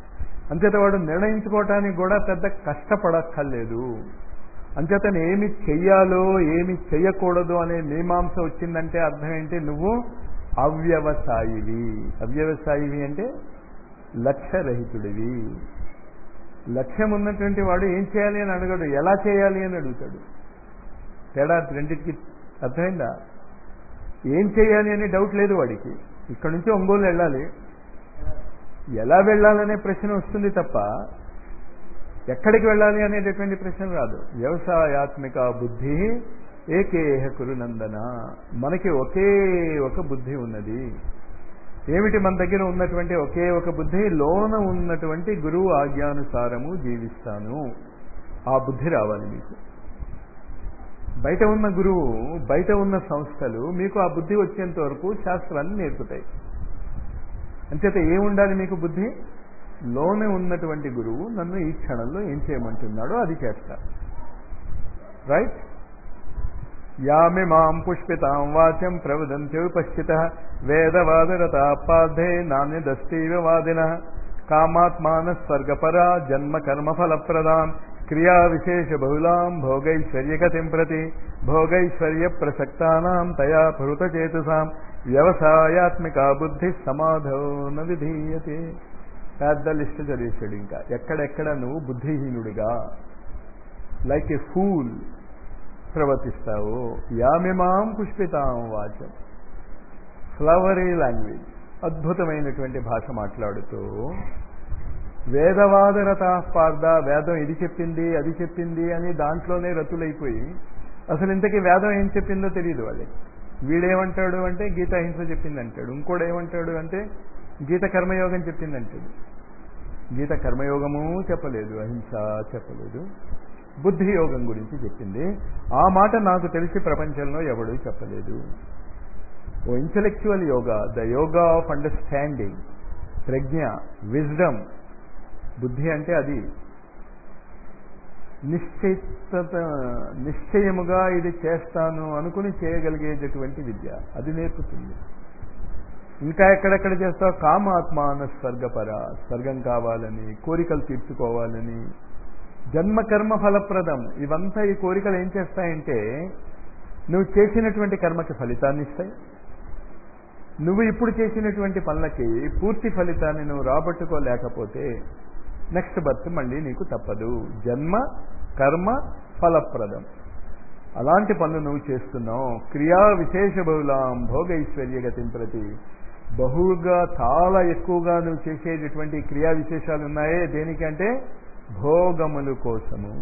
అంచేత వాడు నిర్ణయించుకోవటానికి కూడా పెద్ద కష్టపడక్కర్లేదు. అంచేత ఏమి చెయ్యాలో ఏమి చెయ్యకూడదు అనే మీమాంస వచ్చిందంటే అర్థం ఏంటి? నువ్వు అవ్యవసాయివి. అవ్యవసాయివి అంటే లక్ష్యరహితుడివి. లక్ష్యం ఉన్నటువంటి వాడు ఏం చేయాలి అని అడగడు, ఎలా చేయాలి అని అడుగుతాడు. తేడా రెండింటికి అర్థమైందా? ఏం చేయాలి అని డౌట్ లేదు వాడికి. ఇక్కడి నుంచి ఒంగోలు వెళ్ళాలి, ఎలా వెళ్ళాలనే ప్రశ్న వస్తుంది తప్ప ఎక్కడికి వెళ్ళాలి అనేటటువంటి ప్రశ్న రాదు. వ్యవసాయాత్మిక బుద్ధి ఏకేహ కురునందన. మనకి ఒకే ఒక బుద్ధి ఉన్నది. ఏమిటి మన దగ్గర ఉన్నటువంటి ఒకే ఒక బుద్ధి? లోన ఉన్నటువంటి గురువు ఆజ్ఞానుసారము జీవిస్తాను. ఆ బుద్ధి రావాలి మీకు. బయట ఉన్న గురువు, బయట ఉన్న సంస్థలు మీకు ఆ బుద్ధి వచ్చేంత వరకు శాస్త్రాన్ని నేర్పుతాయి. అంచేత ఏముండాలి మీకు బుద్ధి? లోనే ఉన్నటువంటి గురువు నన్ను ఈ క్షణంలో ఏం చేయమంటున్నాడో అది చేస్తా. రైట్? యామి మాం పుష్పితాం వాచ్యం ప్రవదంత్యుపస్థిత వేదవాదరత పార్థే నాణ్యదస్తీవ వాదిన కామాత్మాన స్వర్గపరా జన్మ కర్మ ఫలప్రదాం క్రియా విశేష బహుళాం భోగైశ్వర్యగతిం ప్రతి భోగైశ్వర్య ప్రసక్తానాం తయా పృతచేతసాం వ్యవసాయాత్మిక బుద్ధి సమాధో న విధీయతే. పెద్ద లిస్ట్ చదివేశాడు. ఇంకా ఎక్కడెక్కడ నువ్వు బుద్ధిహీనుడిగా లైక్ ఏ ఫూల్ ప్రవర్తిస్తావు. యామిమాం పుష్పితాం వాచం. ఫ్లవరీ లాంగ్వేజ్, అద్భుతమైనటువంటి భాష మాట్లాడుతూ వేదవాదరత పార్థ. వేదం ఇది చెప్పింది అది చెప్పింది అని దాంట్లోనే రతులైపోయి అసలు ఇంతకీ వేదం ఏం చెప్పిందో తెలియదు వాళ్ళకి. వీడేమంటాడు అంటే గీత అహింస చెప్పింది అంటాడు, ఇంకోడు ఏమంటాడు అంటే గీత కర్మయోగం చెప్పింది అంటాడు. గీత కర్మయోగము చెప్పలేదు, అహింస చెప్పలేదు, బుద్ధి యోగం గురించి చెప్పింది. ఆ మాట నాకు తెలిసి ప్రపంచంలో ఎవడూ చెప్పలేదు. ఓ intellectual yoga, the yoga of understanding, ప్రజ్ఞ, విజ్డమ్. బుద్ధి అంటే అది నిశ్చయిత నిశ్చయముగా ఇది చేస్తాను అనుకుని చేయగలిగేటటువంటి విద్య, అది నేర్పుతుంది. ఇంకా ఎక్కడెక్కడ చేస్తావు? కామాత్మాన స్వర్గపర, స్వర్గం కావాలని, కోరికలు తీర్చుకోవాలని, జన్మ కర్మ ఫలప్రదం. ఇవంతా ఈ కోరికలు ఏం చేస్తాయంటే నువ్వు చేసినటువంటి కర్మకి ఫలితాన్ని ఇస్తాయి. నువ్వు ఇప్పుడు చేసినటువంటి పనులకి పూర్తి ఫలితాన్ని నువ్వు రాబట్టుకోలేకపోతే నెక్స్ట్ బర్త్ మళ్ళీ నీకు తప్పదు. జన్మ కర్మ ఫలప్రదం. అలాంటి పనులు నువ్వు చేస్తున్నావు. క్రియా విశేష బహుళాం భోగైశ్వర్యగతిం ప్రతి. బహుగా చాలా ఎక్కువగా నువ్వు చేసేటటువంటి క్రియా విశేషాలు ఉన్నాయే దేనికంటే భోగములు కోసము.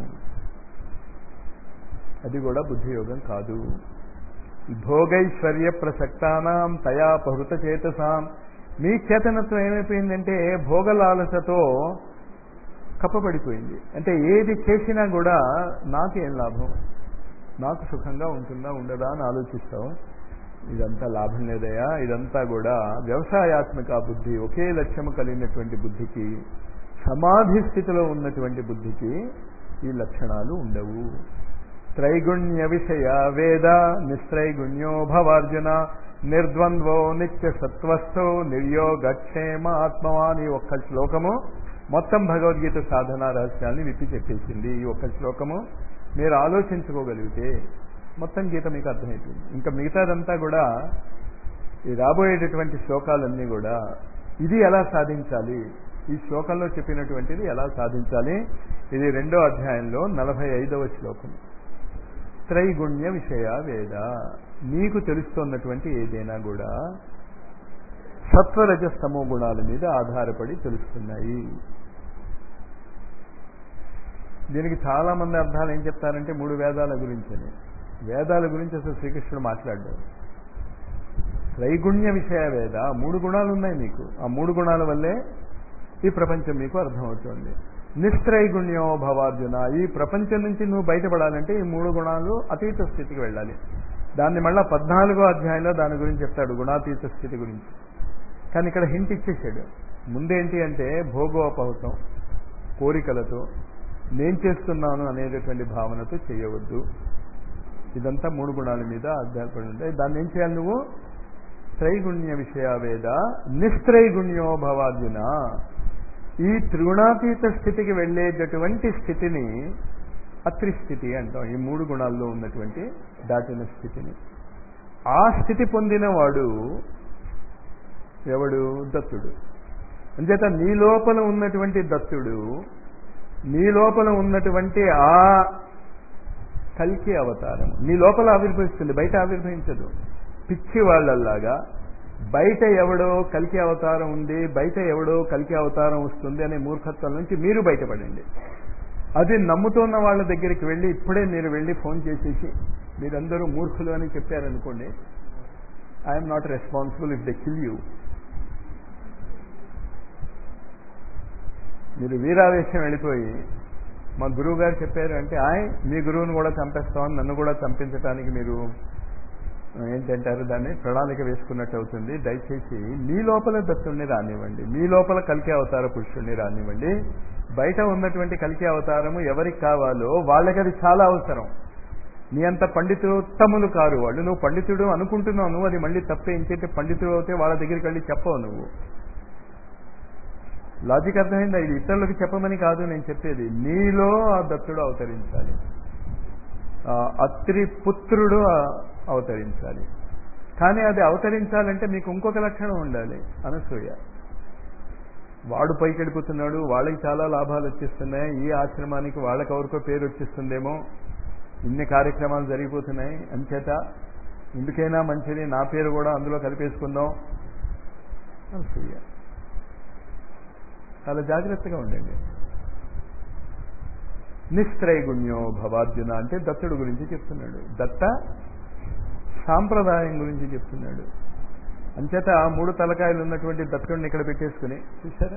అది కూడా బుద్ధియోగం కాదు. భోగైశ్వర్య ప్రసక్తానాం తయా పహృత చేతసాం. మీ చేతనత్వం ఏమైపోయిందంటే భోగలాలసతో కప్పబడిపోయింది. అంటే ఏది చేసినా కూడా నాకేం లాభం, నాకు సుఖంగా ఉంటుందా ఉండదా అని ఆలోచిస్తాం. ఇదంతా లాభం లేదయా. ఇదంతా కూడా వ్యవసాయాత్మక బుద్ధి, ఒకే లక్ష్యము కలిగినటువంటి బుద్ధికి, సమాధి స్థితిలో ఉన్నటువంటి బుద్ధికి ఈ లక్షణాలు ఉండవు. త్రైగుణ్య విషయ వేద నిస్త్రైగుణ్యో భవార్జున నిర్ద్వంద్వో నిత్య సత్వస్థో నిర్యోగక్షేమ ఆత్మవాన్. ఈ ఒక్క శ్లోకము మొత్తం భగవద్గీత సాధనా రహస్యాన్ని విప్పి చెప్పేసింది. ఈ ఒక్క శ్లోకము మీరు ఆలోచించుకోగలిగితే మొత్తం గీత మీకు అర్థమైపోయింది. ఇంకా మిగతాదంతా కూడా ఈ రాబోయేటటువంటి శ్లోకాలన్నీ కూడా ఇది ఎలా సాధించాలి, ఈ శ్లోకంలో చెప్పినటువంటిది ఎలా సాధించాలి. ఇది రెండో అధ్యాయంలో నలభై ఐదవ శ్లోకం. త్రైగుణ్య విషయ వేద. నీకు తెలుస్తున్నటువంటి ఏదైనా కూడా సత్వరజస్తమో గుణాల మీద ఆధారపడి తెలుస్తున్నాయి. దీనికి చాలా మంది అర్థాలు ఏం చెప్తారంటే మూడు వేదాల గురించని. వేదాల గురించి అసలు శ్రీకృష్ణుడు మాట్లాడ్డాడు. త్రైగుణ్య విషయ వేద, మూడు గుణాలు ఉన్నాయి మీకు. ఆ మూడు గుణాల వల్లే ఈ ప్రపంచం మీకు అర్థమవుతుంది. నిస్త్రైగుణ్యో భవార్జున. ఈ ప్రపంచం నుంచి నువ్వు బయటపడాలంటే ఈ మూడు గుణాలు అతీత స్థితికి వెళ్ళాలి. దాన్ని మళ్ళా పద్నాలుగో అధ్యాయంలో దాని గురించి చెప్తాడు, గుణాతీత స్థితి గురించి. కానీ ఇక్కడ హింట్ ఇచ్చేసాడు. ముందేంటి అంటే భోగోపహృతం, కోరికలతో నేను చేస్తున్నాను అనేటటువంటి భావనతో చేయవద్దు. ఇదంతా మూడు గుణాల మీద ఆధారపడి ఉంటాయి. దాన్ని ఏం చేయాలి నువ్వు? త్రైగుణ్య విషయ వేద నిస్త్రైగుణ్యో భవార్జున. ఈ త్రిగుణాతీత స్థితికి వెళ్ళేటటువంటి స్థితిని అత్రిస్థితి అంటాం. ఈ మూడు గుణాల్లో ఉన్నటువంటి దాటిన స్థితిని. ఆ స్థితి పొందిన వాడు ఎవడు? దత్తుడు. అంచేత నీ లోపల ఉన్నటువంటి దత్తుడు నీ లోపల ఉన్నటువంటి ఆ కల్కి అవతారం నీ లోపల ఆవిర్భవిస్తుంది, బయట ఆవిర్భవించదు. పిచ్చి వాళ్ళల్లాగా బయట ఎవడో కల్కి అవతారం ఉంది, బయట ఎవడో కల్కి అవతారం వస్తుంది అనే మూర్ఖత్వం నుంచి మీరు బయటపడండి. అది నమ్ముతున్న వాళ్ళ దగ్గరికి వెళ్ళి ఇప్పుడే మీరు వెళ్ళి ఫోన్ చేసేసి మీరందరూ మూర్ఖులు అని చెప్పారనుకోండి, I'm not responsible if they kill you. మీరు వీరావేశం వెళ్ళిపోయి మా గురువు గారు చెప్పారు అంటే ఆయ్ మీ గురువుని కూడా చంపేస్తామని నన్ను కూడా చంపించడానికి మీరు ఏంటంటారు దాన్ని ప్రణాళిక వేసుకున్నట్టు అవుతుంది. దయచేసి మీ లోపల దత్తుడిని రానివ్వండి, మీ లోపల కల్కి అవతార పురుషుడిని రానివ్వండి. బయట ఉన్నటువంటి కల్కి అవతారము ఎవరికి కావాలో వాళ్ళకి అది చాలా అవసరం. నీ అంత పండితోత్తములు కారు వాళ్ళు. నువ్వు పండితుడు అనుకుంటున్నావు, నువ్వు అది మళ్ళీ తప్పే. ఇంకేంటే పండితుడు అవుతే వాళ్ళ దగ్గరికి వెళ్ళి చెప్పవు నువ్వు. లాజిక్ అర్థమైందా? ఇది ఇతరులకు చెప్పమని కాదు నేను చెప్పేది, నీలో ఆ దత్తుడు అవతరించాలి, అత్రి పుత్రుడు అవతరించాలి. కానీ అది అవతరించాలంటే మీకు ఇంకొక లక్షణం ఉండాలి, అనసూయ. వాడు పైకి వెళ్ళిపోతున్నాడు, వాళ్ళకి చాలా లాభాలు వచ్చేస్తున్నాయి, ఈ ఆశ్రమానికి వాళ్ళకి ఎవరికో పేరు వచ్చేస్తుందేమో, ఇన్ని కార్యక్రమాలు జరిగిపోతున్నాయి, అంచేత ఇందుకైనా మంచిది నా పేరు కూడా అందులో కలిపేసుకుందాం. అనసూయ. చాలా జాగ్రత్తగా ఉండండి. నిస్త్రైగుణ్యో భవార్జున అంటే దత్తుడు గురించి చెప్తున్నాడు, దత్త సాంప్రదాయం గురించి చెప్తున్నాడు. అంచేత మూడు తలకాయలు ఉన్నటువంటి దత్తుడిని ఇక్కడ పెట్టేసుకుని చూసారా,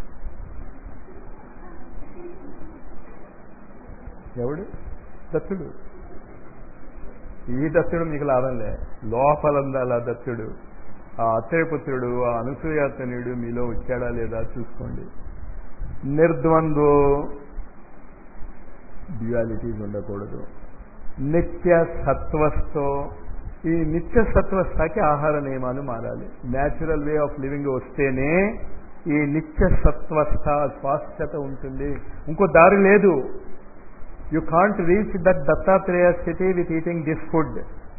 ఎవడు దత్తుడు. ఈ దత్తుడు మీకు లాభం లే, లోపలందాల దత్తుడు. ఆ అత్రేపుత్రుడు, ఆ అనసూయాతనుడు మీలో వచ్చాడా లేదా చూసుకోండి. నిర్ద్వంద్వో, డ్యుయాలిటీస్ ఉండకూడదు. నిత్య సత్వస్థో, ఈ నిత్య సత్వస్థకి ఆహార నియమాలు మారాలి. న్యాచురల్ వే ఆఫ్ లివింగ్ వస్తేనే ఈ నిత్య సత్వస్థ స్వాస్థ్యత ఉంటుంది, ఇంకో దారి లేదు. You can't reach that Dattatreya స్థితి with eating this food.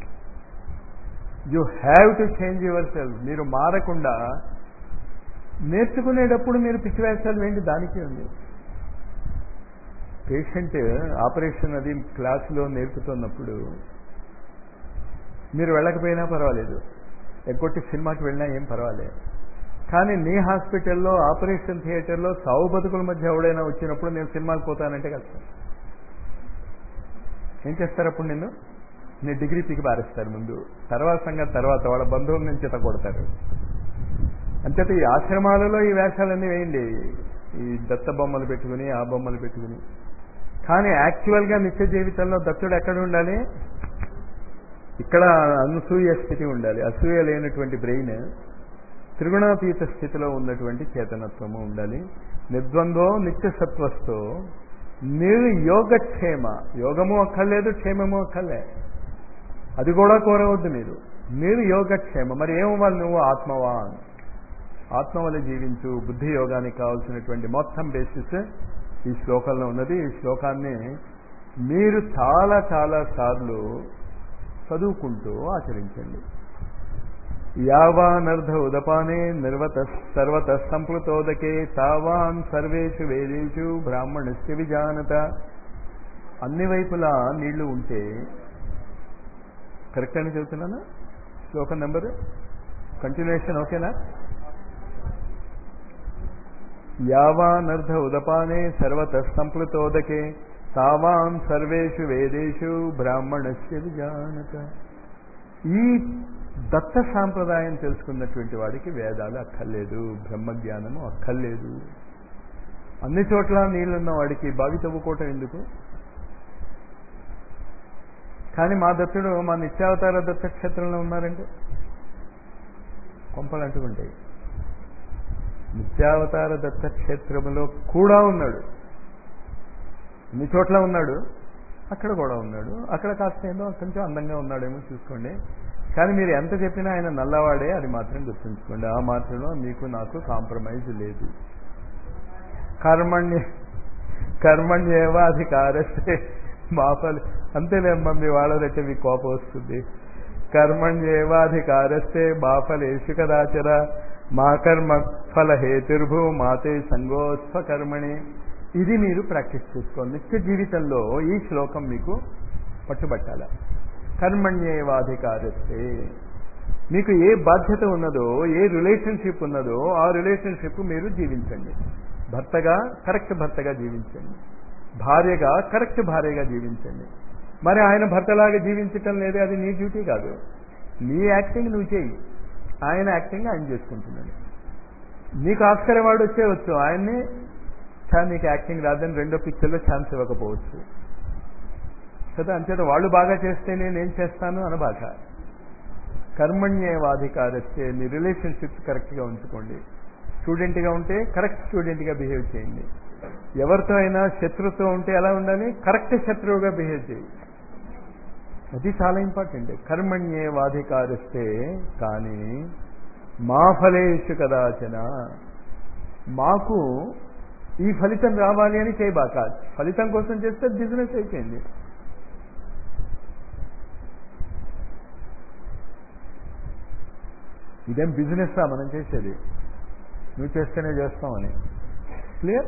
You have to change yourself. మీరు మారకుండా నేర్చుకునేటప్పుడు మీరు పిచ్చి వేషాలు వేయండి, దానికి ఉంది. పేషెంట్ ఆపరేషన్ అది క్లాసులో నేర్పుతున్నప్పుడు మీరు వెళ్ళకపోయినా పర్వాలేదు, ఎగ్గొట్టి సినిమాకి వెళ్ళినా ఏం పర్వాలేదు. కానీ నీ హాస్పిటల్లో ఆపరేషన్ థియేటర్లో సావు బతుకుల మధ్య ఎవడైనా వచ్చినప్పుడు నేను సినిమాకి పోతానంటే కష్టం. ఏం చేస్తారు అప్పుడు? నిన్ను నీ డిగ్రీ పీకి పారేస్తారు ముందు, తర్వాత సంగతి తర్వాత, వాళ్ళ బంధువుల నుంచి చేత కొడతారు. అంచేత ఈ ఆశ్రమాలలో ఈ వేషాలన్నీ వేయండి, ఈ దత్త బొమ్మలు పెట్టుకుని ఆ బొమ్మలు పెట్టుకుని. కానీ యాక్చువల్గా నిత్య జీవితంలో దత్తుడు ఎక్కడ ఉండాలి? ఇక్కడ అనసూయ స్థితి ఉండాలి. అసూయ లేనటువంటి బ్రెయిన్, త్రిగుణాతీత స్థితిలో ఉన్నటువంటి చేతనత్వము ఉండాలి. నిర్ద్వంద్వో నిత్య సత్వస్థో నిర్యోగక్షేమ. యోగము అక్కర్లేదు, క్షేమము అక్కర్లే, అది కూడా కోరవద్దు మీరు. నిర్యోగక్షేమ. మరి ఏమవ్వాలి నువ్వు? ఆత్మవాన్. ఆత్మ వల్ల జీవించు. బుద్ధి యోగానికి కావాల్సినటువంటి మొత్తం బేసిస్ ఈ శ్లోకంలో ఉన్నది. ఈ శ్లోకాన్ని మీరు చాలా చాలా సార్లు చదువుకుంటూ ఆచరించండి. యావానర్ధ ఉదపానే నిర్వత సర్వత సంప్లుతోదకే తావాన్ సర్వేషు వేదేషు బ్రాహ్మణస్య విజానత. అన్ని వైపులా నీళ్లు ఉంటే, కరెక్ట్ అని చెబుతున్నానా? శ్లోకం నెంబరు కంటిన్యూషన్ ఓకేనా? యావానర్ధ ఉదపానే సర్వత సంప్లుతోదకే తావాన్ సర్వేషు వేదేషు బ్రాహ్మణస్య విజానత. ఈ దత్త సాంప్రదాయం తెలుసుకున్నటువంటి వాడికి వేదాలు అక్కర్లేదు, బ్రహ్మజ్ఞానము అక్కర్లేదు. అన్ని చోట్ల నీళ్లున్న వాడికి బావి తవ్వుకోవటం ఎందుకు? కానీ మా దత్తుడు మా నిత్యావతార దత్త క్షేత్రంలో ఉన్నారంటే కొంపలు అంటుకుంటాయి. నిత్యావతార దత్త క్షేత్రంలో కూడా ఉన్నాడు, అన్ని చోట్ల ఉన్నాడు, అక్కడ కూడా ఉన్నాడు. అక్కడ కాస్త ఏదో కొంచెం అందంగా ఉన్నాడేమో చూసుకోండి. కానీ మీరు ఎంత చెప్పినా ఆయన నల్లవాడే, అది మాత్రం గుర్తుంచుకోండి. ఆ మాత్రంలో మీకు నాకు కాంప్రమైజ్ లేదు. కర్మణ్య కర్మణ్యేవాధికారస్తే మా ఫలి అంతేలేమ్మా మీ వాళ్ళదంటే మీకు కోపం వస్తుంది. కర్మణ్యేవాధికారస్తే మా ఫలేషు కదాచర మా కర్మ ఫల హేతుర్భూ మాతే సంగోత్వ కర్మణి. ఇది మీరు ప్రాక్టీస్ చేసుకోండి నిత్య జీవితంలో. ఈ శ్లోకం మీకు పట్టుబట్టాల. కర్మణ్యేవాధికారస్తే, మీకు ఏ బాధ్యత ఉన్నదో, ఏ రిలేషన్షిప్ ఉన్నదో ఆ రిలేషన్షిప్ మీరు జీవించండి. భర్తగా కరెక్ట్ భర్తగా జీవించండి, భార్యగా కరెక్ట్ భార్యగా జీవించండి. మరి ఆయన భర్తలాగా జీవించటం లేదే, అది నీ డ్యూటీ కాదు. నీ యాక్టింగ్ నువ్వు చేయి, ఆయన యాక్టింగ్ ఆయన చేసుకుంటున్నాడు. నీకు ఆస్కర్ అవార్డు వచ్చేవచ్చు, ఆయన్ని సార్ నీకు యాక్టింగ్ రాదని రెండో పిక్చర్లో ఛాన్స్ ఇవ్వకపోవచ్చు కదా. అంచేత వాళ్ళు బాగా చేస్తేనే నేను చేస్తాను అనబాక. కర్మణ్యేవాధికారస్తే, మీ రిలేషన్షిప్స్ కరెక్ట్గా ఉంచుకోండి. స్టూడెంట్గా ఉంటే కరెక్ట్ స్టూడెంట్గా బిహేవ్ చేయండి. ఎవరితో అయినా శత్రుత్వం ఉంటే ఎలా ఉండాలి, కరెక్ట్ శత్రువుగా బిహేవ్ చేయి. అది చాలా ఇంపార్టెంట్. కర్మణ్యేవాధికారస్తే కానీ మా ఫలేషు కదాచన, మాకు ఈ ఫలితం రావాలి అని చేయబాక. ఫలితం కోసం చేస్తే బిజినెస్ అయిపోయింది. ఇదేం బిజినెస్ రా మనం చేసేది, నువ్వు చేస్తేనే చేస్తామని. క్లియర్?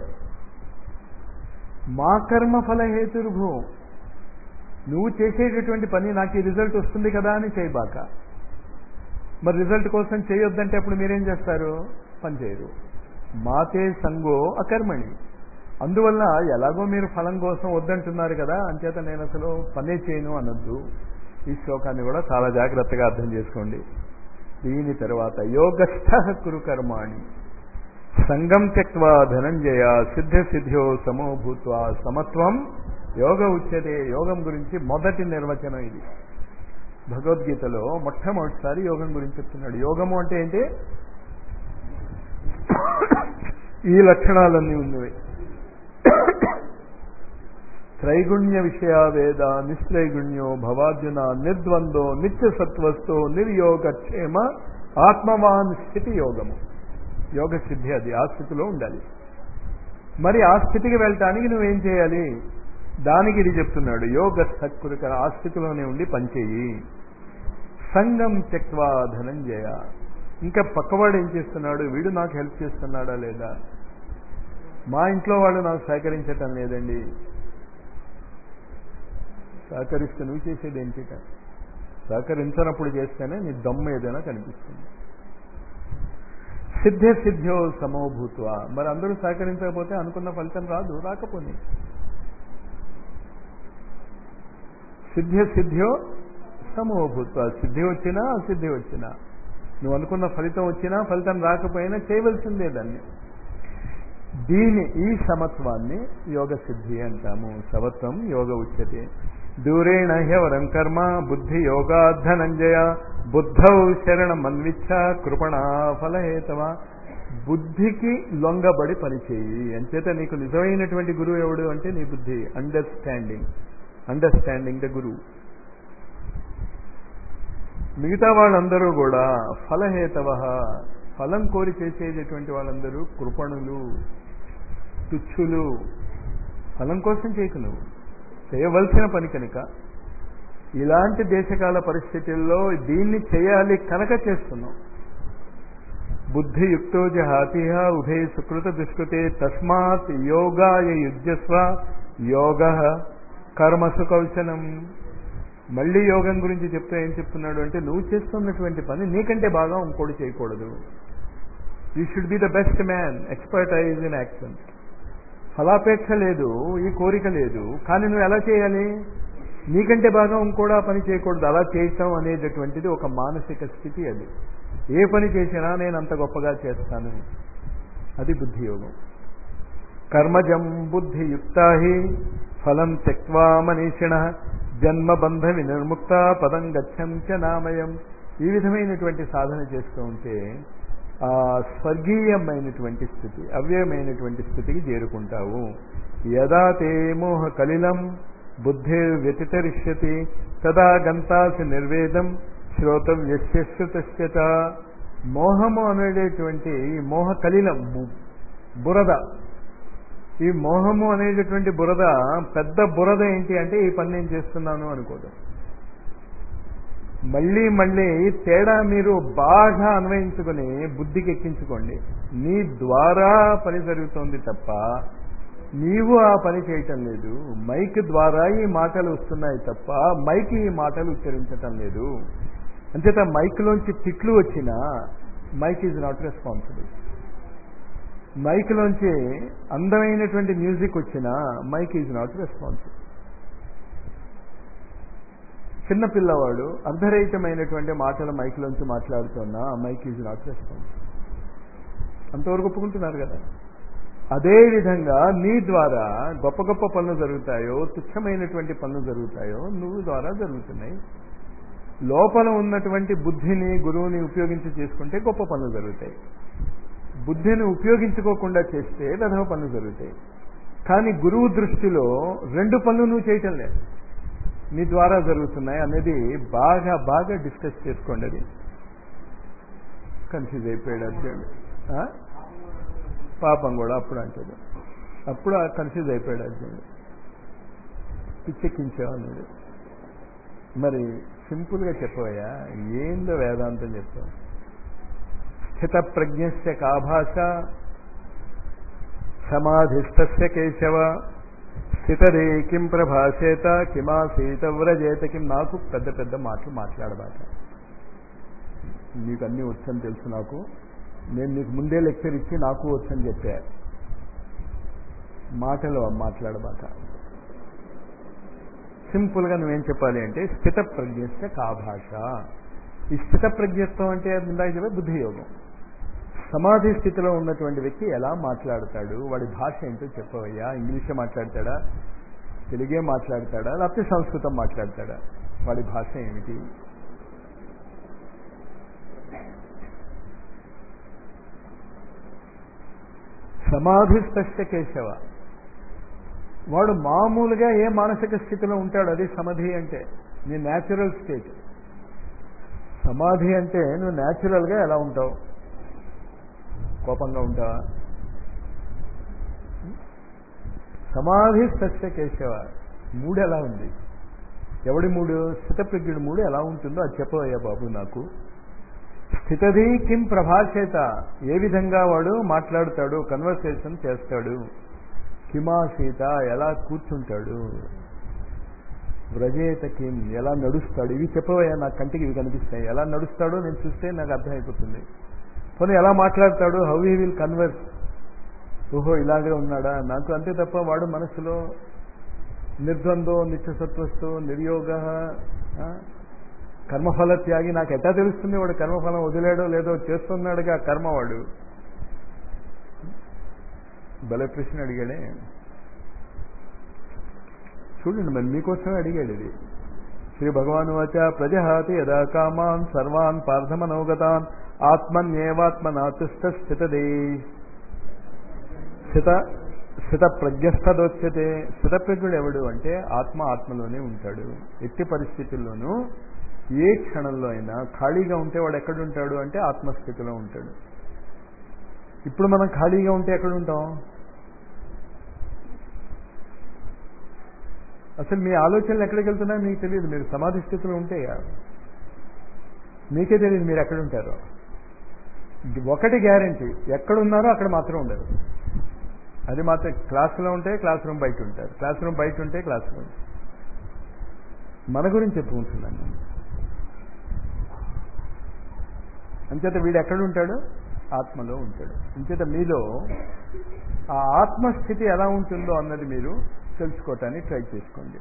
మా కర్మ ఫల హేతుర్భూ, నువ్వు చేసేటటువంటి పని నాకు ఈ రిజల్ట్ వస్తుంది కదా అని చేయబాక. మరి రిజల్ట్ కోసం చేయొద్దంటే అప్పుడు మీరేం చేస్తారు, పని చేయరు. మాతే సంగో అకర్మణి. అందువల్ల ఎలాగో మీరు ఫలం కోసం వద్దంటున్నారు కదా, అంచేత నేను అసలు పనే చేయను అనొద్దు. ఈ శ్లోకాన్ని కూడా చాలా జాగ్రత్తగా అర్థం చేసుకోండి. దీని తర్వాత యోగస్థ కురు కర్మాణి సంగం త్యక్వా ధనంజయ సిద్ధ సిద్ధ్యో సమో భూత్వా సమత్వం యోగ ఉచ్యతే. యోగం గురించి మొదటి నిర్వచనం ఇది. భగవద్గీతలో మొట్టమొదటిసారి యోగం గురించి చెప్తున్నాడు. యోగము అంటే ఏంటి, ఈ లక్షణాలన్నీ ఉన్నవి. త్రైగుణ్య విషయ వేద నిస్త్రైగుణ్యో భవార్జున నిర్ద్వందో నిత్య సత్వస్థో నిర్యోగక్షేమ ఆత్మవాన్ స్థితి యోగము. యోగ సిద్ధి అది, ఆ స్థితిలో ఉండాలి. మరి ఆ స్థితికి వెళ్ళటానికి నువ్వేం చేయాలి, దానికి ఇది చెప్తున్నాడు. యోగ సత్కురుకర, ఆ స్థితిలోనే ఉండి పనిచేయి. సంగం త్యక్వా ధనంజయ. ఇంకా పక్కవాడు ఏం చేస్తున్నాడు, వీడు నాకు హెల్ప్ చేస్తున్నాడా లేదా, మా ఇంట్లో వాళ్ళు నాకు సహకరించటం లేదండి. సహకరిస్తే నువ్వు చేసేది ఏంటి, సహకరించినప్పుడు చేస్తేనే నీ దమ్ము ఏదైనా కనిపిస్తుంది. సిద్ధే సిద్ధ్యో సమోభూత్వ, మరి అందరూ సహకరించకపోతే అనుకున్న ఫలితం రాదు, రాకపోతే సిద్ధే సిద్ధ్యో సమోభూత్వ. సిద్ధి వచ్చినా అసిద్ధి వచ్చినా, నువ్వు అనుకున్న ఫలితం వచ్చినా ఫలితం రాకపోయినా చేయవలసిందే దాన్ని. దీని ఈ సమత్వాన్ని యోగ సిద్ధి అంటాము. సమత్వం యోగ ఉచ్యతే. దూరేణ హ్యవరం కర్మ బుద్ధి యోగాధనంజయ బుద్ధౌ శరణమన్విచ్ఛ కృపణా ఫలహేతవ. బుద్ధికి లొంగబడి పనిచేయి. అంచేత నీకు నిజమైనటువంటి గురువు ఎవడు అంటే నీ బుద్ధి. అండర్స్టాండింగ్ అండర్స్టాండింగ్ ద గురువు. మిగతా వాళ్ళందరూ కూడా ఫలహేతవ, ఫలం కోరి చేసేటటువంటి వాళ్ళందరూ కృపణులు, తుచ్చులు. ఫలం కోసం చేయకు, నువ్వు చేయవలసిన పని కనుక. ఇలాంటి దేశకాల పరిస్థితుల్లో దీన్ని చేయాలి కనుక చేస్తున్నాం. బుద్ధియుక్తో జహాతిహ ఉభయ సుకృత దుష్కృతే తస్మాత్ యోగాయ యుజ్యస్వ యోగ కర్మసు కౌశలం. మళ్ళీ యోగం గురించి చెప్తే ఏం చెప్తున్నాడు అంటే, నువ్వు చేస్తున్నటువంటి పని నీకంటే బాగా ఇంకోటి చేయకూడదు. You should be the best man, expertise in action. ఫలాపేక్ష లేదు, ఈ కోరిక లేదు, కానీ నువ్వు ఎలా చేయాలి, నీకంటే బాగా ఇంకోడా పని చేయకూడదు. అలా చేయటం అనేటటువంటిది ఒక మానసిక స్థితి. అది ఏ పని చేసినా నేను అంత గొప్పగా చేస్తాను, అది బుద్ధి యోగం. కర్మజం బుద్ధియుక్తా హి ఫలం త్యక్వా మనీషిణ జన్మబంధ వినిర్ముక్త పదం గచ్చంచ నామయం. ఈ విధమైనటువంటి సాధన చేస్తూ ఉంటే ఆ స్వర్గీయమైనటువంటి స్థితి, అవ్యయమైనటువంటి స్థితికి చేరుకుంటావు. యదా తే మోహ కలిలం బుద్ధి వ్యతితరిష్యతి తదా గంతాసి నిర్వేదం శ్రోతవ్యస్య శ్రుతస్యత. మోహము అనేటటువంటి ఈ మోహ కలిలం, బురద, ఈ మోహము అనేటటువంటి బురద, పెద్ద బురద ఏంటి అంటే ఈ పని నేను చేస్తున్నాను అనుకోవడం. మళ్ళీ మళ్ళీ తేడా మీరు బాగా అన్వయించుకొని బుద్ధికి ఎక్కించుకోండి. నీ ద్వారా పని జరుగుతోంది తప్ప నీవు ఆ పని చేయటం లేదు. మైక్ ద్వారా ఈ మాటలు వస్తున్నాయి తప్ప మైక్ ఈ మాటలు ఉచ్చరించటం లేదు. అంచేత మైక్లోంచి తిట్లు వచ్చినా మైక్ ఈజ్ నాట్ రెస్పాన్సిబుల్. మైక్లోంచి అందమైనటువంటి మ్యూజిక్ వచ్చినా మైక్ ఈజ్ నాట్ రెస్పాన్సిబుల్. చిన్న పిల్లవాడు అర్ధరహితమైనటువంటి మాటలు మైక్లోంచి మాట్లాడుతున్నా మైక్ ఈజ్ నాట్ రెస్పాన్సిబుల్. అంతవరకు ఒప్పుకుంటున్నారు కదా. అదేవిధంగా నీ ద్వారా గొప్ప గొప్ప పనులు జరుగుతాయో, తుచ్చమైనటువంటి పనులు జరుగుతాయో నువ్వు ద్వారా జరుగుతున్నాయి. లోపల ఉన్నటువంటి బుద్ధిని, గురువుని ఉపయోగించి చేసుకుంటే గొప్ప పనులు జరుగుతాయి. బుద్ధిని ఉపయోగించుకోకుండా చేస్తే వెధవ పనులు జరుగుతాయి. కానీ గురువు దృష్టిలో రెండు పనులు నువ్వు చేయటం లేదు, నీ ద్వారా జరుగుతున్నాయి అనేది బాగా బాగా డిస్కస్ చేసుకోండి. అది కన్ఫ్యూజ్ అయిపోయాడు అర్జునుడు. పాపం కూడా అప్పుడు అంటాడు. అప్పుడు కన్ఫ్యూజ్ అయిపోయాడు అర్జునుడు. పిచ్చెక్కించేవాడు. మరి సింపుల్గా చెప్పవయ్యా, ఏందో వేదాంతం చెప్తావు. స్థిత ప్రజ్ఞస్య కా భాష సమాధిస్థస్య కేశవ స్థితదే కిం ప్రభాషేత కిమాసీత వ్రజేత కిం. నాకు పెద్ద పెద్ద మాటలు మాట్లాడబాక. నీకు అన్నీ వచ్చని తెలుసు నాకు. నేను నీకు ముందే లెక్చర్ ఇచ్చి నాకు వచ్చని చెప్పా. మాటలు మాట్లాడబాక. సింపుల్గా నువ్వేం చెప్పాలి అంటే స్థిత ప్రజ్ఞస్య కా భాష. ఈ స్థిత ప్రజ్ఞత్వం అంటే ఇందాక చెప్పే బుద్ధియోగం. సమాధి స్థితిలో ఉన్నటువంటి వ్యక్తి ఎలా మాట్లాడతాడు, వాడి భాష ఏంటో చెప్పవయ్యా. ఇంగ్లీషే మాట్లాడతాడా, తెలుగే మాట్లాడతాడా, లేకపోతే సంస్కృతం మాట్లాడతాడా, వాడి భాష ఏమిటి? సమాధిస్థస్య కేశవ. వాడు మామూలుగా ఏ మానసిక స్థితిలో ఉంటాడు, అది సమాధి అంటే. నీ న్యాచురల్ స్టేట్. సమాధి అంటే నువ్వు న్యాచురల్గా ఎలా ఉంటావు? కోపంగా ఉంటావా? సమాధి స్థస్య కేశవ. మూడు ఎలా ఉంది? ఎవడి మూడు? స్థితప్రజ్ఞుడి మూడు ఎలా ఉంటుందో అది చెప్పవయ్యా బాబు నాకు. స్థితది కిం ప్రభాషేత. ఏ విధంగా వాడు మాట్లాడుతాడు, కన్వర్సేషన్ చేస్తాడు. కిమాసీత, ఎలా కూర్చుంటాడు. వ్రజేత కిం, ఎలా నడుస్తాడు. ఇవి చెప్పవయ్యా, నా కంటికి ఇవి కనిపిస్తాయి. ఎలా నడుస్తాడో నేను చూస్తే నాకు అర్థమైపోతుంది. పోనీ ఎలా మాట్లాడతాడు, హౌ హీ విల్ కన్వర్స్. ఓహో ఇలాగే ఉన్నాడా నాకు, అంతే తప్ప వాడు మనసులో నిర్ద్వందో నిత్యసత్వస్తో నిర్యోగ కర్మఫల త్యాగి నాకు ఎట్టా తెలుస్తుంది వాడు కర్మఫలం వదిలేడో లేదో చేస్తున్నాడుగా కర్మ. వాడు బల ప్రశ్న అడిగాడే చూడండి, మరి మీకోసమే అడిగాడు ఇది. శ్రీ భగవాను వాచ ప్రజహాతి యదా కామాన్ సర్వాన్ పార్థమనోగతాన్ ఆత్మన్యేవాత్మనాతుష్ట స్థితదే స్థిత స్థిత ప్రజ్ఞస్థదోచ్యతే. స్థితప్రజ్ఞుడు ఎవడు అంటే ఆత్మ ఆత్మలోనే ఉంటాడు. ఎట్టి పరిస్థితుల్లోనూ ఏ క్షణంలో అయినా ఖాళీగా ఉంటే వాడు ఎక్కడుంటాడు అంటే ఆత్మస్థితిలో ఉంటాడు. ఇప్పుడు మనం ఖాళీగా ఉంటే ఎక్కడుంటాం? అసలు మీ ఆలోచనలు ఎక్కడికి వెళ్తున్నాయో మీకు తెలియదు. మీరు సమాధి స్థితిలో ఉంటే మీకే తెలియదు మీరు ఎక్కడుంటారో. ఒకటి గ్యారంటీ, ఎక్కడున్నారో అక్కడ మాత్రం ఉండరు. అది మాత్రం క్లాసులో ఉంటే క్లాస్ రూమ్ బయట ఉంటారు, క్లాస్ రూమ్ బయట ఉంటే క్లాస్ రూమ్. మన గురించి చెప్పుకుంటున్నాను. అంచేత వీడు ఎక్కడుంటాడు? ఆత్మలో ఉంటాడు. అంచేత మీలో ఆ ఆత్మస్థితి ఎలా ఉంటుందో అన్నది మీరు తెలుసుకోవటానికి ట్రై చేసుకోండి.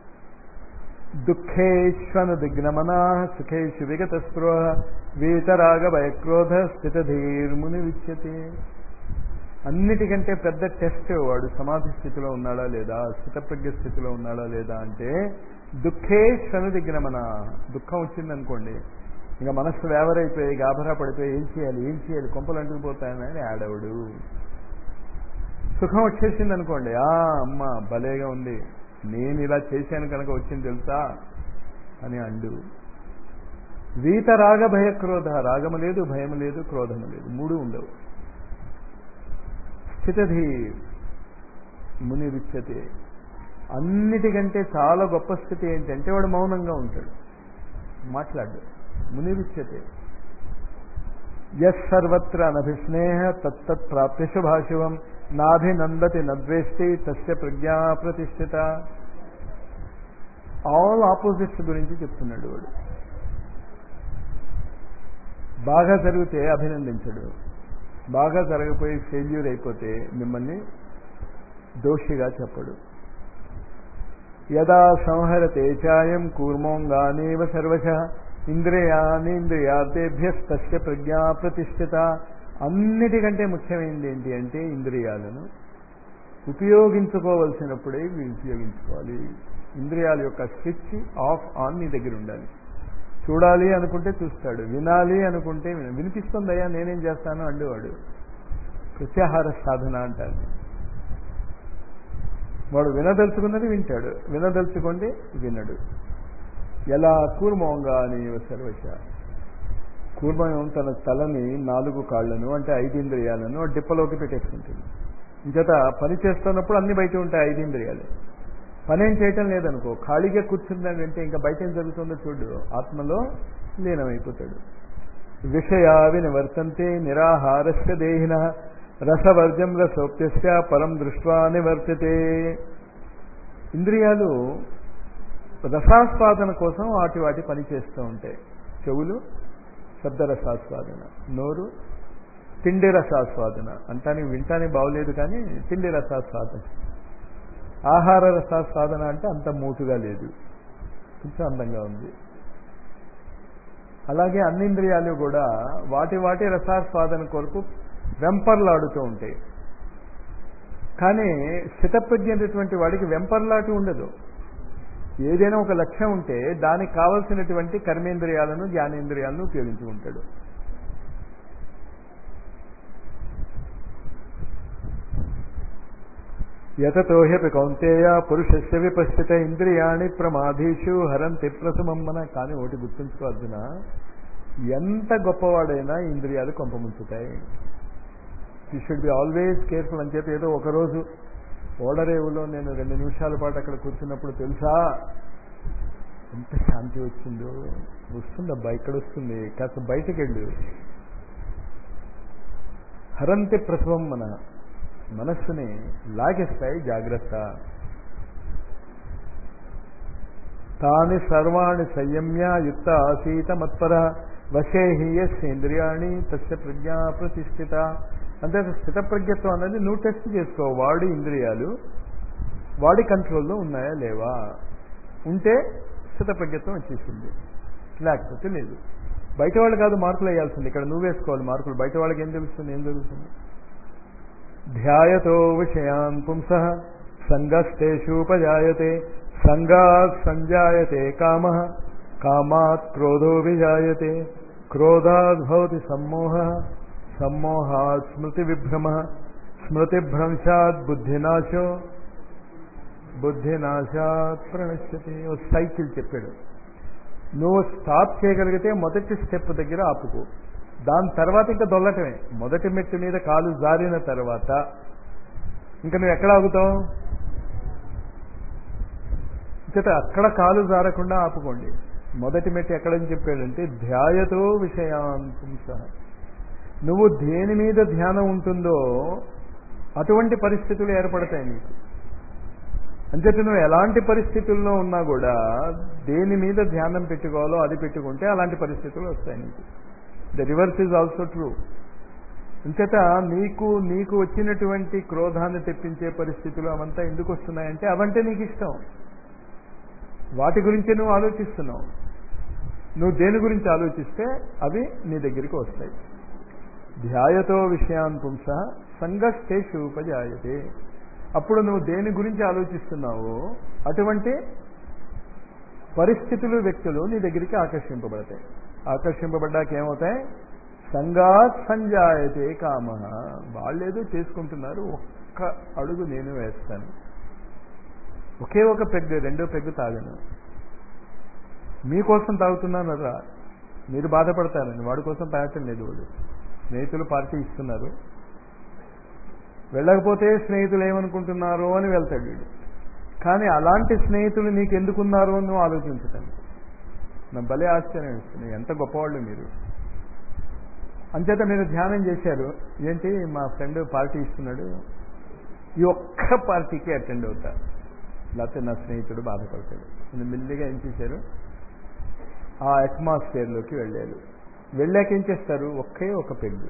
దుఃఖేశ్వను దిగ్నమనా సుఖేషు విగత స్పృహ వీతరాగ భయక్రోధ స్థితధీర్ముని విచ్యతే. అన్నిటికంటే పెద్ద టెస్ట్ వాడు సమాధి స్థితిలో ఉన్నాడా లేదా, స్థితప్రజ్ఞ స్థితిలో ఉన్నాడా లేదా అంటే దుఃఖేశ్వను దిగ్నమన. దుఃఖం వచ్చిందనుకోండి, ఇంకా మనస్సు వేవరైపోయి గాభరా పడిపోయి ఏం చేయాలి ఏం చేయాలి కొంపలు అంటుకుపోతాయని ఆడవుడు. సుఖం వచ్చేసింది అనుకోండి, ఆ అమ్మ భలేగా ఉంది, నేను ఇలా చేశాను కనుక వచ్చింది తెలుసా అని అండు. వీతరాగ భయక్రోధ. రాగము లేదు, భయము లేదు, క్రోధము లేదు, మూడు ఉండవు. స్థితధీ మునిరుచ్యతే. అన్నిటికంటే చాలా గొప్ప స్థితి ఏంటంటే వాడు మౌనంగా ఉంటాడు, మాట్లాడు. మునిరుచ్యతే. యస్ సర్వత్ర అనభిస్నేహ తత్తత్ ప్రాప్య శుభాశుభం నాభినందతి నద్వేష్టి తస్య ప్రజ్ఞా ప్రతిష్ఠిత. ఆల్ ఆపోజిట్స్ గురించి చెప్తున్నాడు వాడు. బాగా జరిగితే అభినందించడు, బాగా జరగపోయి ఫెయిల్యూర్ అయిపోతే మిమ్మల్ని దోషిగా చెప్పడు. యదా సంహరతే చాయం కూర్మోంగానేవ సర్వశః ఇంద్రియాని ఇంద్రియార్థేభ్యస్తస్య ప్రజ్ఞా ప్రతిష్ఠిత. అన్నిటికంటే ముఖ్యమైనది ఏంటి అంటే ఇంద్రియాలను ఉపయోగించుకోవలసినప్పుడే ఉపయోగించుకోవాలి. ఇంద్రియాల యొక్క స్విచ్ ఆఫ్ ఆన్ నీ దగ్గర ఉండాలి. చూడాలి అనుకుంటే చూస్తాడు, వినాలి అనుకుంటే వినిపిస్తుందయ్యా నేనేం చేస్తాను అండేవాడు. ప్రత్యాహార సాధన అంటారు. వాడు వినదలుచుకున్నది వింటాడు, వినదలుచుకుంటే వినడు. ఎలా కూర్మంగా అని సర్వశ. కూర్మం తన తలని నాలుగు కాళ్లను అంటే ఐదు ఇంద్రియాలను డిప్పలోకి పెట్టేసుకుంటుంది. ఇంచేత పని చేస్తున్నప్పుడు అన్ని బయట ఉంటాయి ఐదు ఇంద్రియాలు. పనేం చేయటం లేదనుకో, ఖాళీగా కూర్చుందంటే ఇంకా బయట ఏం జరుగుతుందో చూడు, ఆత్మలో లీనమైపోతాడు. విషయా వినివర్తంతే నిరాహారస్య దేహిన రసవర్జం రసోప్యస్య పరం దృష్ట్వా నివర్తితే. ఇంద్రియాలు రసాస్వాదన కోసం వాటి వాటి పని చేస్తూ ఉంటాయి. చెవులు శబ్దరసాస్వాదన, నోరు తిండి రసాస్వాదన. అంటానికి వింటానికి బాగోలేదు కానీ తిండి రసాస్వాదన. ఆహార రసాస్వాదన అంటే అంత మూటుగా లేదు, కొంచెం అందంగా ఉంది. అలాగే అన్ని ఇంద్రియాలు కూడా వాటి వాటి రసాస్వాదన కొరకు వెంపర్లాడుతూ ఉంటాయి. కానీ స్థితప్రజ్ఞటువంటి వాడికి వెంపర్లాటు ఉండదు. ఏదైనా ఒక లక్ష్యం ఉంటే దానికి కావలసినటువంటి కర్మేంద్రియాలను జ్ఞానేంద్రియాలను ఉపయోగించుకుంటాడు. యతతోహ్యపి కౌంతేయ పురుషస్య విపశ్చిత ఇంద్రియాణి ప్రమాధీషు హరంతి ప్రథమమ్మన. కానీ ఒకటి గుర్తుంచుకో అర్జున, ఎంత గొప్పవాడైనా ఇంద్రియాలు కొంపముంచుతాయి. You should be always careful అని చెప్పి ఏదో ఒకరోజు ఓడరేవులో నేను రెండు నిమిషాల పాటు అక్కడ కూర్చున్నప్పుడు తెలుసా ఎంత శాంతి వచ్చిందో. వస్తుందబ్బా, ఇక్కడ వస్తుంది, కాస్త బయటకు వెళ్ళు. హరంతి ప్రథమం మన మనస్సుని లాగేస్తాయి. జాగ్రత్త. తాని సర్వాణి సంయమ్య యుక్త ఆసీత మత్పర వశే హి యస్యేంద్రియాణి తస్య ప్రజ్ఞా ప్రతిష్ఠిత. అంటే స్థితప్రజ్ఞత్వం అనేది నువ్వు టెస్ట్ చేసుకో. వాడి ఇంద్రియాలు వాడి కంట్రోల్లో ఉన్నాయా లేవా. ఉంటే స్థితప్రజ్ఞత్వం వచ్చేసింది, లేకపోతే లేదు. బయట వాళ్ళు కాదు మార్కులు వేయాల్సింది, ఇక్కడ నువ్వు వేసుకోవాలి మార్కులు. బయట వాళ్ళకి ఏం తెలుస్తుంది, ఏం జరుగుతుంది. ధ్యాయతో విషయాన్ పుంసః సంగస్తేషూపజాయతే సంగాత్ సంజాయతే కామః కామాత్ క్రోధో విజాయతే క్రోధాత్ భవతి సమ్మోహః సమ్మోహాత్ స్మృతి విభ్రమః స్మృతిభ్రంశాత్ బుద్ధినాశో బుద్ధినాశాత్ ప్రణశ్యతే. ఓ సైకిల్ చెప్పాడు. నువ్వు స్టాప్ చేయగలిగితే మొదటి స్టెప్ దగ్గర ఆపుకో, దాని తర్వాత ఇంకా దొల్లటమే. మొదటి మెట్టు మీద కాలు జారిన తర్వాత ఇంకా నువ్వు ఎక్కడ ఆగుతావు. చేత అక్కడ కాలు జారకుండా ఆపుకోండి. మొదటి మెట్టు ఎక్కడని చెప్పాడంటే ధ్యాయతో విషయాన్ పుంసః. నువ్వు దేని మీద ధ్యానం ఉంటుందో అటువంటి పరిస్థితులు ఏర్పడతాయి నీకు. అంచేత నువ్వు ఎలాంటి పరిస్థితుల్లో ఉన్నా కూడా దేని మీద ధ్యానం పెట్టుకోవాలో అది పెట్టుకుంటే అలాంటి పరిస్థితులు వస్తాయి నీకు. The reverse is also true. అంచేత నీకు నీకు వచ్చినటువంటి క్రోధాన్ని తెప్పించే పరిస్థితులు అవంతా ఎందుకు వస్తున్నాయంటే అవంటే నీకు ఇష్టం, వాటి గురించి నువ్వు ఆలోచిస్తున్నావు. నువ్వు దేని గురించి ఆలోచిస్తే అవి నీ దగ్గరికి వస్తాయి. ధ్యాయతో విషయాన్ పుంసః సంగస్తేషు ఉపజాయతే. అప్పుడు నువ్వు దేని గురించి ఆలోచిస్తున్నావో అటువంటి పరిస్థితులు వ్యక్తులు నీ దగ్గరికి ఆకర్షింపబడతాయి. ఆకర్షింపబడ్డాక ఏమవుతాయి, సంగాత్ సంజాయతే కామః. వాళ్ళేదో చేసుకుంటున్నారు, ఒక్క అడుగు నేను వేస్తాను. ఒకే ఒక పెగ్గు, రెండో పెగ్గు తాగను. మీకోసం తాగుతున్నాను రా, మీరు బాధపడతారని. వాడి కోసం తాగటం లేదు. వాడు స్నేహితులు పార్టీ ఇస్తున్నారు, వెళ్ళకపోతే స్నేహితులు ఏమనుకుంటున్నారో అని వెళ్తాడు వీడు. కానీ అలాంటి స్నేహితులు నీకు ఎందుకున్నారో అని నువ్వు ఆలోచించటం నా భలే ఆశ్చర్యం ఇస్తుంది. ఎంత గొప్పవాళ్ళు మీరు. అంచేత మీరు ధ్యానం చేశారు. ఏంటి మా ఫ్రెండ్ పార్టీ ఇస్తున్నాడు, ఈ ఒక్క పార్టీకి అటెండ్ అవుతా, లేకపోతే నా స్నేహితుడు బాధపడతాడు. నేను మెల్లిగా ఏం చేశారు, ఆ అట్మాస్ఫియర్లోకి వెళ్ళారు. వెళ్ళాక ఏం చేస్తారు, ఒకే ఒక పెగ్గు.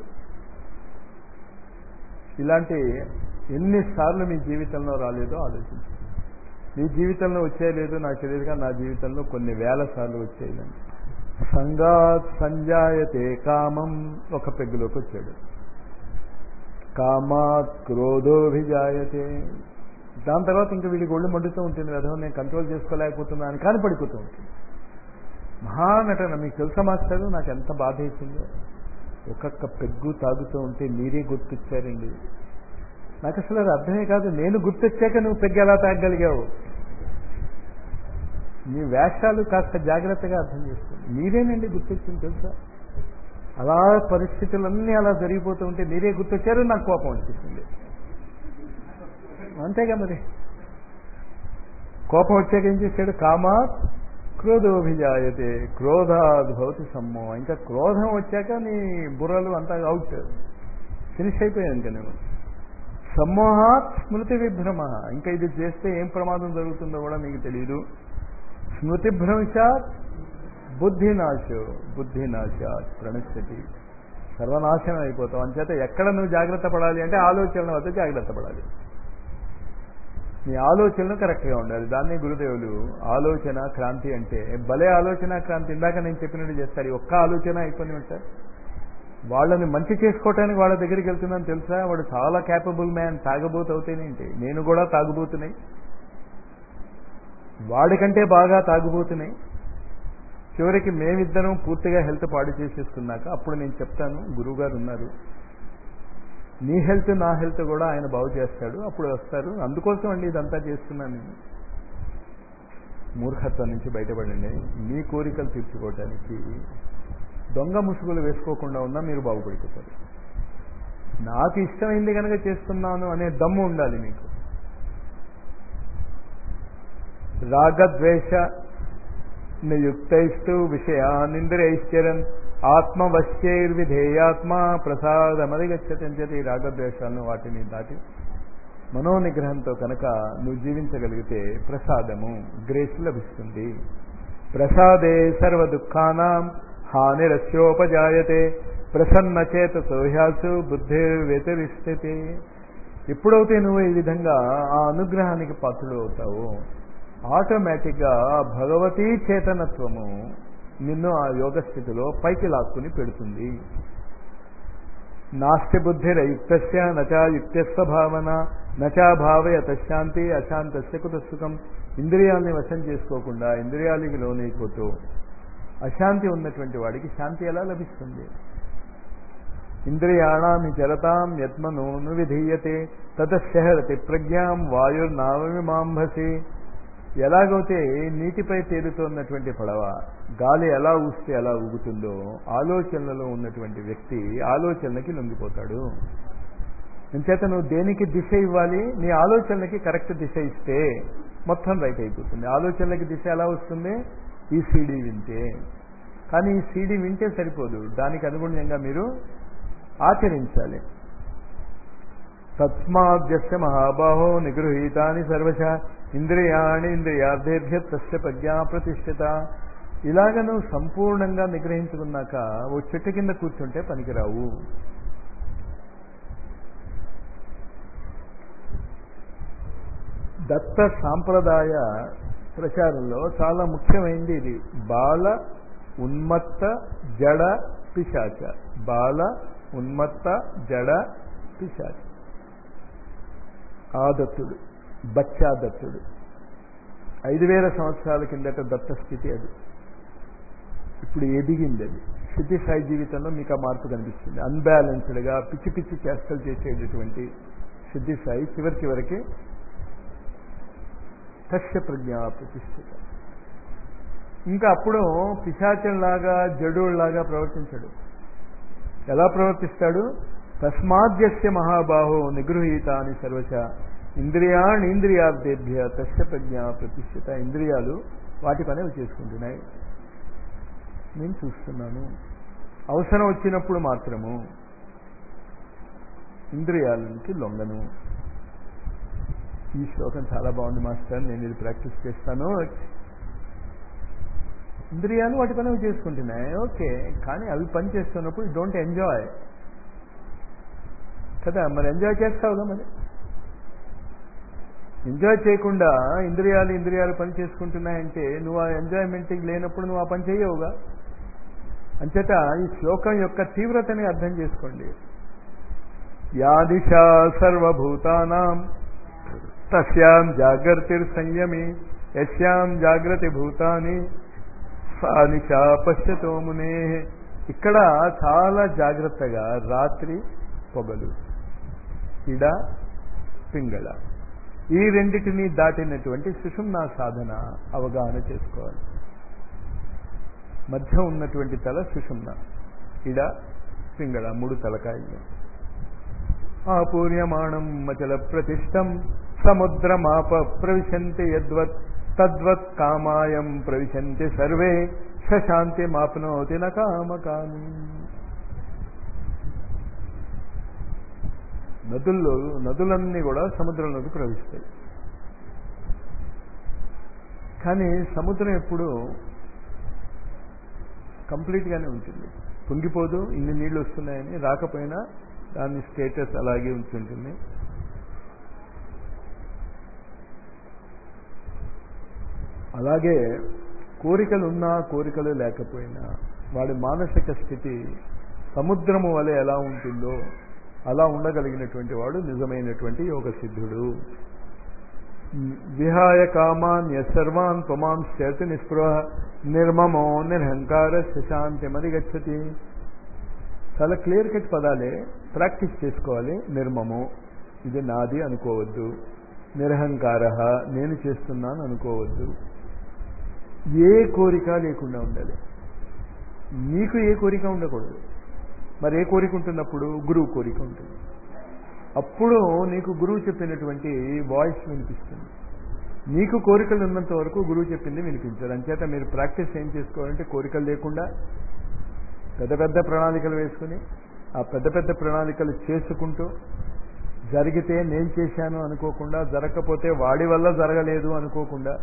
ఇలాంటి ఎన్నిసార్లు మీ జీవితంలో రాలేదో ఆలోచించండి. మీ జీవితంలో వచ్చేయలేదు నాకు తెలియదుగా, నా జీవితంలో కొన్ని వేల సార్లు వచ్చేయాలని. సంగాత్ సంజాయతే కామం, ఒక పెగ్గులోకి వచ్చాడు. కామాత్ క్రోధోభిజాయతే, దాని తర్వాత ఇంకా వీడికి ఒళ్ళు మండుతూ ఉంటుంది కదా, నేను కంట్రోల్ చేసుకోలేకపోతున్నాను కానీ పడిపోతూ ఉంటుంది. మహానటన. మీకు తెలుసా మాస్టారు నాకు ఎంత బాధ వేసిందో, ఒక్కొక్క పెగ్గు తాగుతూ ఉంటే మీరే గుర్తొచ్చారండి. నాకు అసలు అది అర్థమే కాదు. నేను గుర్తొచ్చాక నువ్వు పెగ్గు ఎలా తాగగలిగావు? మీ వేషాలు కాస్త జాగ్రత్తగా అర్థం చేసుకోండి. మీరేనండి గుర్తొచ్చింది తెలుసా. అలా పరిస్థితులన్నీ అలా జరిగిపోతూ ఉంటే మీరే గుర్తొచ్చారు, నాకు కోపం అనిపిస్తుంది. అంతేగా మరి. కోపం వచ్చాక ఏం చేశాడు, కామాత్ క్రోధోభిజాయతే క్రోధాద్ భవతి సమ్మోహం. ఇంకా క్రోధం వచ్చాక నీ బుర్రలు అంతా అవుట్, ఫినిష్ అయిపోయాయి. ఇంకా నేను సమ్మోహాత్ స్మృతి విభ్రమ. ఇంకా ఇది చేస్తే ఏం ప్రమాదం జరుగుతుందో కూడా మీకు తెలియదు. స్మృతి భ్రంశాత్ బుద్ధినాశో బుద్ధినాశాత్ ప్రణశ్యతి. సర్వనాశనం అయిపోతావు. అంచేత ఎక్కడ నువ్వు జాగ్రత్త పడాలి అంటే ఆలోచనల వద్ద జాగ్రత్త పడాలి. నీ ఆలోచనలు కరెక్ట్గా ఉండాలి. దాన్ని గురుదేవులు ఆలోచన క్రాంతి అంటే, భలే ఆలోచన క్రాంతి. ఇందాక నేను చెప్పినట్టు చేస్తారు. ఈ ఒక్క ఆలోచన అయిపోయి ఉంటారు. వాళ్ళని మంచి చేసుకోవటానికి వాళ్ళ దగ్గరికి వెళ్తున్నాను తెలుసా, వాడు చాలా క్యాపబుల్ మ్యాన్. తాగబోతు అవుతానేంటి, నేను కూడా తాగుబోతున్నాయి, వాడికంటే బాగా తాగుబోతున్నాయి. చివరికి మేమిద్దరం పూర్తిగా హెల్త్ పాడు చేసేసుకున్నాక అప్పుడు నేను చెప్తాను, గురువుగారు ఉన్నారు, నీ హెల్త్ నా హెల్త్ కూడా ఆయన బాగు చేస్తాడు, అప్పుడు వస్తారు. అందుకోసం అండి ఇదంతా చేస్తున్నాను నేను. మూర్ఖత్వం నుంచి బయటపడండి. మీ కోరికలు తీర్చుకోవటానికి దొంగ ముసుగులు వేసుకోకుండా ఉన్నా మీరు బాగుపడిపోతారు. నాకు ఇష్టమైంది కనుక చేస్తున్నాను అనే దమ్ము ఉండాలి మీకు. రాగద్వేష నియుక్తైస్తు విషయానింద్రియైశ్చరన్ ఆత్మవశ్యైర్విధేయాత్మ ప్రసాదమధిగచ్చతి. అని చెప్పి రాగద్వేషాలను వాటిని దాటి మనోనిగ్రహంతో కనుక నువ్వు జీవించగలిగితే ప్రసాదము గ్రేస్ లభిస్తుంది. ప్రసాదే సర్వ దుఃఖానాం హానిరస్యోపజాయతే ప్రసన్నచేత సోహ్యాసు బుద్ధిర్వ్యతిరిష్ఠతే. ఎప్పుడైతే నువ్వు ఈ విధంగా ఆ అనుగ్రహానికి పాత్రుడు అవుతావో ఆటోమేటిక్గా భగవతీ చేతనత్వము నిన్ను ఆ యోగ స్థితిలో పైకి లాక్కుని పెడుతుంది. నాస్తి బుద్ధిరయుక్తస్య నచా యుక్తస్వ భావన నచా భావయత శాంతి అశాంతస్య కుత సుఖం. ఇంద్రియాలని వశం చేసుకోకుండా ఇంద్రియాలకి లోనైపోతూ అశాంతి ఉన్నటువంటి వాడికి శాంతి ఎలా లభిస్తుంది? ఇంద్రియాణామి చరతాం యత్మనోను విధీయతే తతశ్చరతి ప్రజ్ఞాం వాయుర్నావమిమాంభసి. ఎలాగైతే నీటిపై తేలుతున్నటువంటి పడవ గాలి ఎలా ఊస్తే ఎలా ఊగుతుందో ఆలోచనలలో ఉన్నటువంటి వ్యక్తి ఆలోచనలకి లొంగిపోతాడు. అంచేత నువ్వు దేనికి దిశ ఇవ్వాలి? నీ ఆలోచనలకి కరెక్ట్ దిశ ఇస్తే మొత్తం రైట్ అయిపోతుంది. ఆలోచనలకి దిశ ఎలా వస్తుంది? ఈ సీడీ వింటే. కానీ ఈ సీడీ వింటే సరిపోదు, దానికి అనుగుణంగా మీరు ఆచరించాలి. తస్మాద్యస్య మహాబాహో నిగృహీతాని సర్వశ ఇంద్రియాణి ఇంద్రియార్థేభ్య తస్య ప్రజ్ఞా ప్రతిష్ఠిత. ఇలాగ నువ్వు సంపూర్ణంగా నిగ్రహించుకున్నాక ఓ చెట్టు కింద కూర్చుంటే పనికిరావు. దత్త సాంప్రదాయ ప్రచారంలో చాలా ముఖ్యమైనది ఇది. బాల ఉన్మత్త జడ పిశాచ. బాల ఉన్మత్త జడ పిశాచ. ఆ దత్తుడు బచ్చా దత్తుడు ఐదు వేల సంవత్సరాల కిందట దత్త స్థితి అది. ఇప్పుడు ఎదిగింది అది. సిద్ధి సాయి జీవితంలో మీకు ఆ మార్పు కనిపిస్తుంది. అన్బ్యాలెన్స్డ్గా పిచ్చి పిచ్చి చేష్టలు చేసేటటువంటి సిద్ధి సాయి చివరి చివరికి తస్య ప్రజ్ఞా ప్రతిష్ఠిత. ఇంకా అప్పుడు పిశాచంలాగా జడులాగా ప్రవర్తించడు. ఎలా ప్రవర్తిస్తాడు? తస్మాద్యస్య మహాబాహో నిగృహీతాని సర్వశ ఇంద్రియాణి ఇంద్రియార్థేభ్య తస్య ప్రజ్ఞ ప్రతిష్ఠిత. ఇంద్రియాలు వాటి పని అవి చేసుకుంటున్నాయి, నేను చూస్తున్నాను. అవసరం వచ్చినప్పుడు మాత్రము ఇంద్రియాలకి లొంగను. ఈ శ్లోకం చాలా బాగుంది మాస్టర్, నేను ఇది ప్రాక్టీస్ చేస్తాను. ఇంద్రియాలు వాటి పని అవి చేసుకుంటున్నాయి, ఓకే, కానీ అవి పని చేస్తున్నప్పుడు డోంట్ ఎంజాయ్ కదా. మరి ఎంజాయ్ చేస్తావుగా? మరి ఎంజాయ్ చేయకుండా ఇంద్రియాలు ఇంద్రియాలు పని చేసుకుంటున్నాయంటే నువ్వు ఆ ఎంజాయ్మెంట్కి లేనప్పుడు నువ్వు ఆ పని చేయవుగా. అంచేత ఈ శ్లోకం యొక్క తీవ్రతని అర్థం చేసుకోండి. యా దిశా సర్వభూతానాం తస్యాం జాగర్తిర్ సంయమి యస్యాం జాగ్రతి భూతాని సా నిశా పశ్యతో మునే. ఇక్కడ చాలా జాగ్రత్తగా రాత్రి పొగలు, ఇడ పింగళ, ఈ రెండిటిని దాటినటువంటి సుషుమ్నా సాధన అవగాహన చేసుకోవాలి. మధ్య ఉన్నటువంటి తల సుషుమ్న, ఇడ పింగళ, మూడు తలకాయలు. ఆపూర్యమాణం మచల ప్రతిష్టం సముద్రమాప ప్రవిశంతి యద్వత్ తద్వత్ కామాయం ప్రవిశంతి సర్వే సశాంతి మాప్నోతి న కామకామి. నదుల్లో నదులన్నీ కూడా సముద్రంలోకి ప్రవహిస్తాయి, కానీ సముద్రం ఎప్పుడు కంప్లీట్గానే ఉంటుంది, పొంగిపోదు. ఇన్ని నీళ్లు వస్తున్నాయని రాకపోయినా దాని స్టేటస్ అలాగే ఉంటుంటుంది. అలాగే కోరికలు ఉన్నా కోరికలు లేకపోయినా వాడి మానసిక స్థితి సముద్రము వలె ఎలా ఉంటుందో అలా ఉండగలిగినటువంటి వాడు నిజమైనటువంటి యోగ సిద్ధుడు. విహాయ కామాన్ యసర్వాన్ త్వమాంశ్చేతి నిస్పృహ నిర్మమో నిరహంకార శశాంతి మరి గచ్చతి. చాలా క్లియర్ కట్ పదాలే, ప్రాక్టీస్ చేసుకోవాలి. నిర్మమో, ఇది నాది అనుకోవద్దు. నిరహంకార, నేను చేస్తున్నాను అనుకోవద్దు. ఏ కోరిక లేకుండా ఉండాలి. నీకు ఏ కోరిక ఉండకూడదు. మరి ఏ కోరిక ఉంటున్నప్పుడు? గురువు కోరిక ఉంటుంది. అప్పుడు నీకు గురువు చెప్పినటువంటి వాయిస్ వినిపిస్తుంది. నీకు కోరికలు ఉన్నంత వరకు గురువు చెప్పింది వినిపించారు. అంచేత మీరు ప్రాక్టీస్ ఏం చేసుకోవాలంటే కోరికలు లేకుండా పెద్ద పెద్ద ప్రణాళికలు వేసుకుని ఆ పెద్ద పెద్ద ప్రణాళికలు చేసుకుంటూ జరిగితే నేను చేశాను అనుకోకుండా, జరగకపోతే వాడి వల్ల జరగలేదు అనుకోకుండా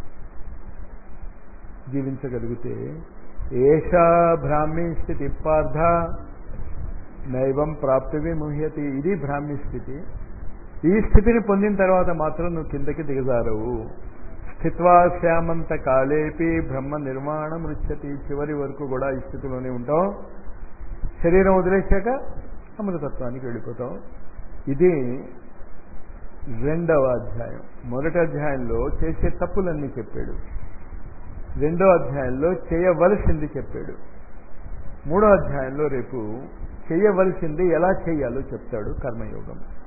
జీవించగలిగితే ఏషా బ్రాహ్మీ స్థితి పార్థ నైవం ప్రాప్తి విముహ్యతి. ఇది బ్రాహ్మీ స్థితి. ఈ స్థితిని పొందిన తర్వాత మాత్రం నువ్వు కిందకి దిగజారవు. స్థిత్వా శ్యామంత కాలేపి బ్రహ్మ నిర్మాణం రుచ్యతి. చివరి వరకు కూడా ఈ స్థితిలోనే ఉంటావు. శరీరం వదిలేశాక అమృతత్వానికి వెళ్ళిపోతావు. ఇది రెండవ అధ్యాయం. మొదటి అధ్యాయంలో చేసే తప్పులన్నీ చెప్పాడు, రెండో అధ్యాయంలో చేయవలసింది చెప్పాడు, మూడో అధ్యాయంలో రేపు చేయవలసింది ఎలా చేయాలో చెప్తాడు. కర్మయోగం.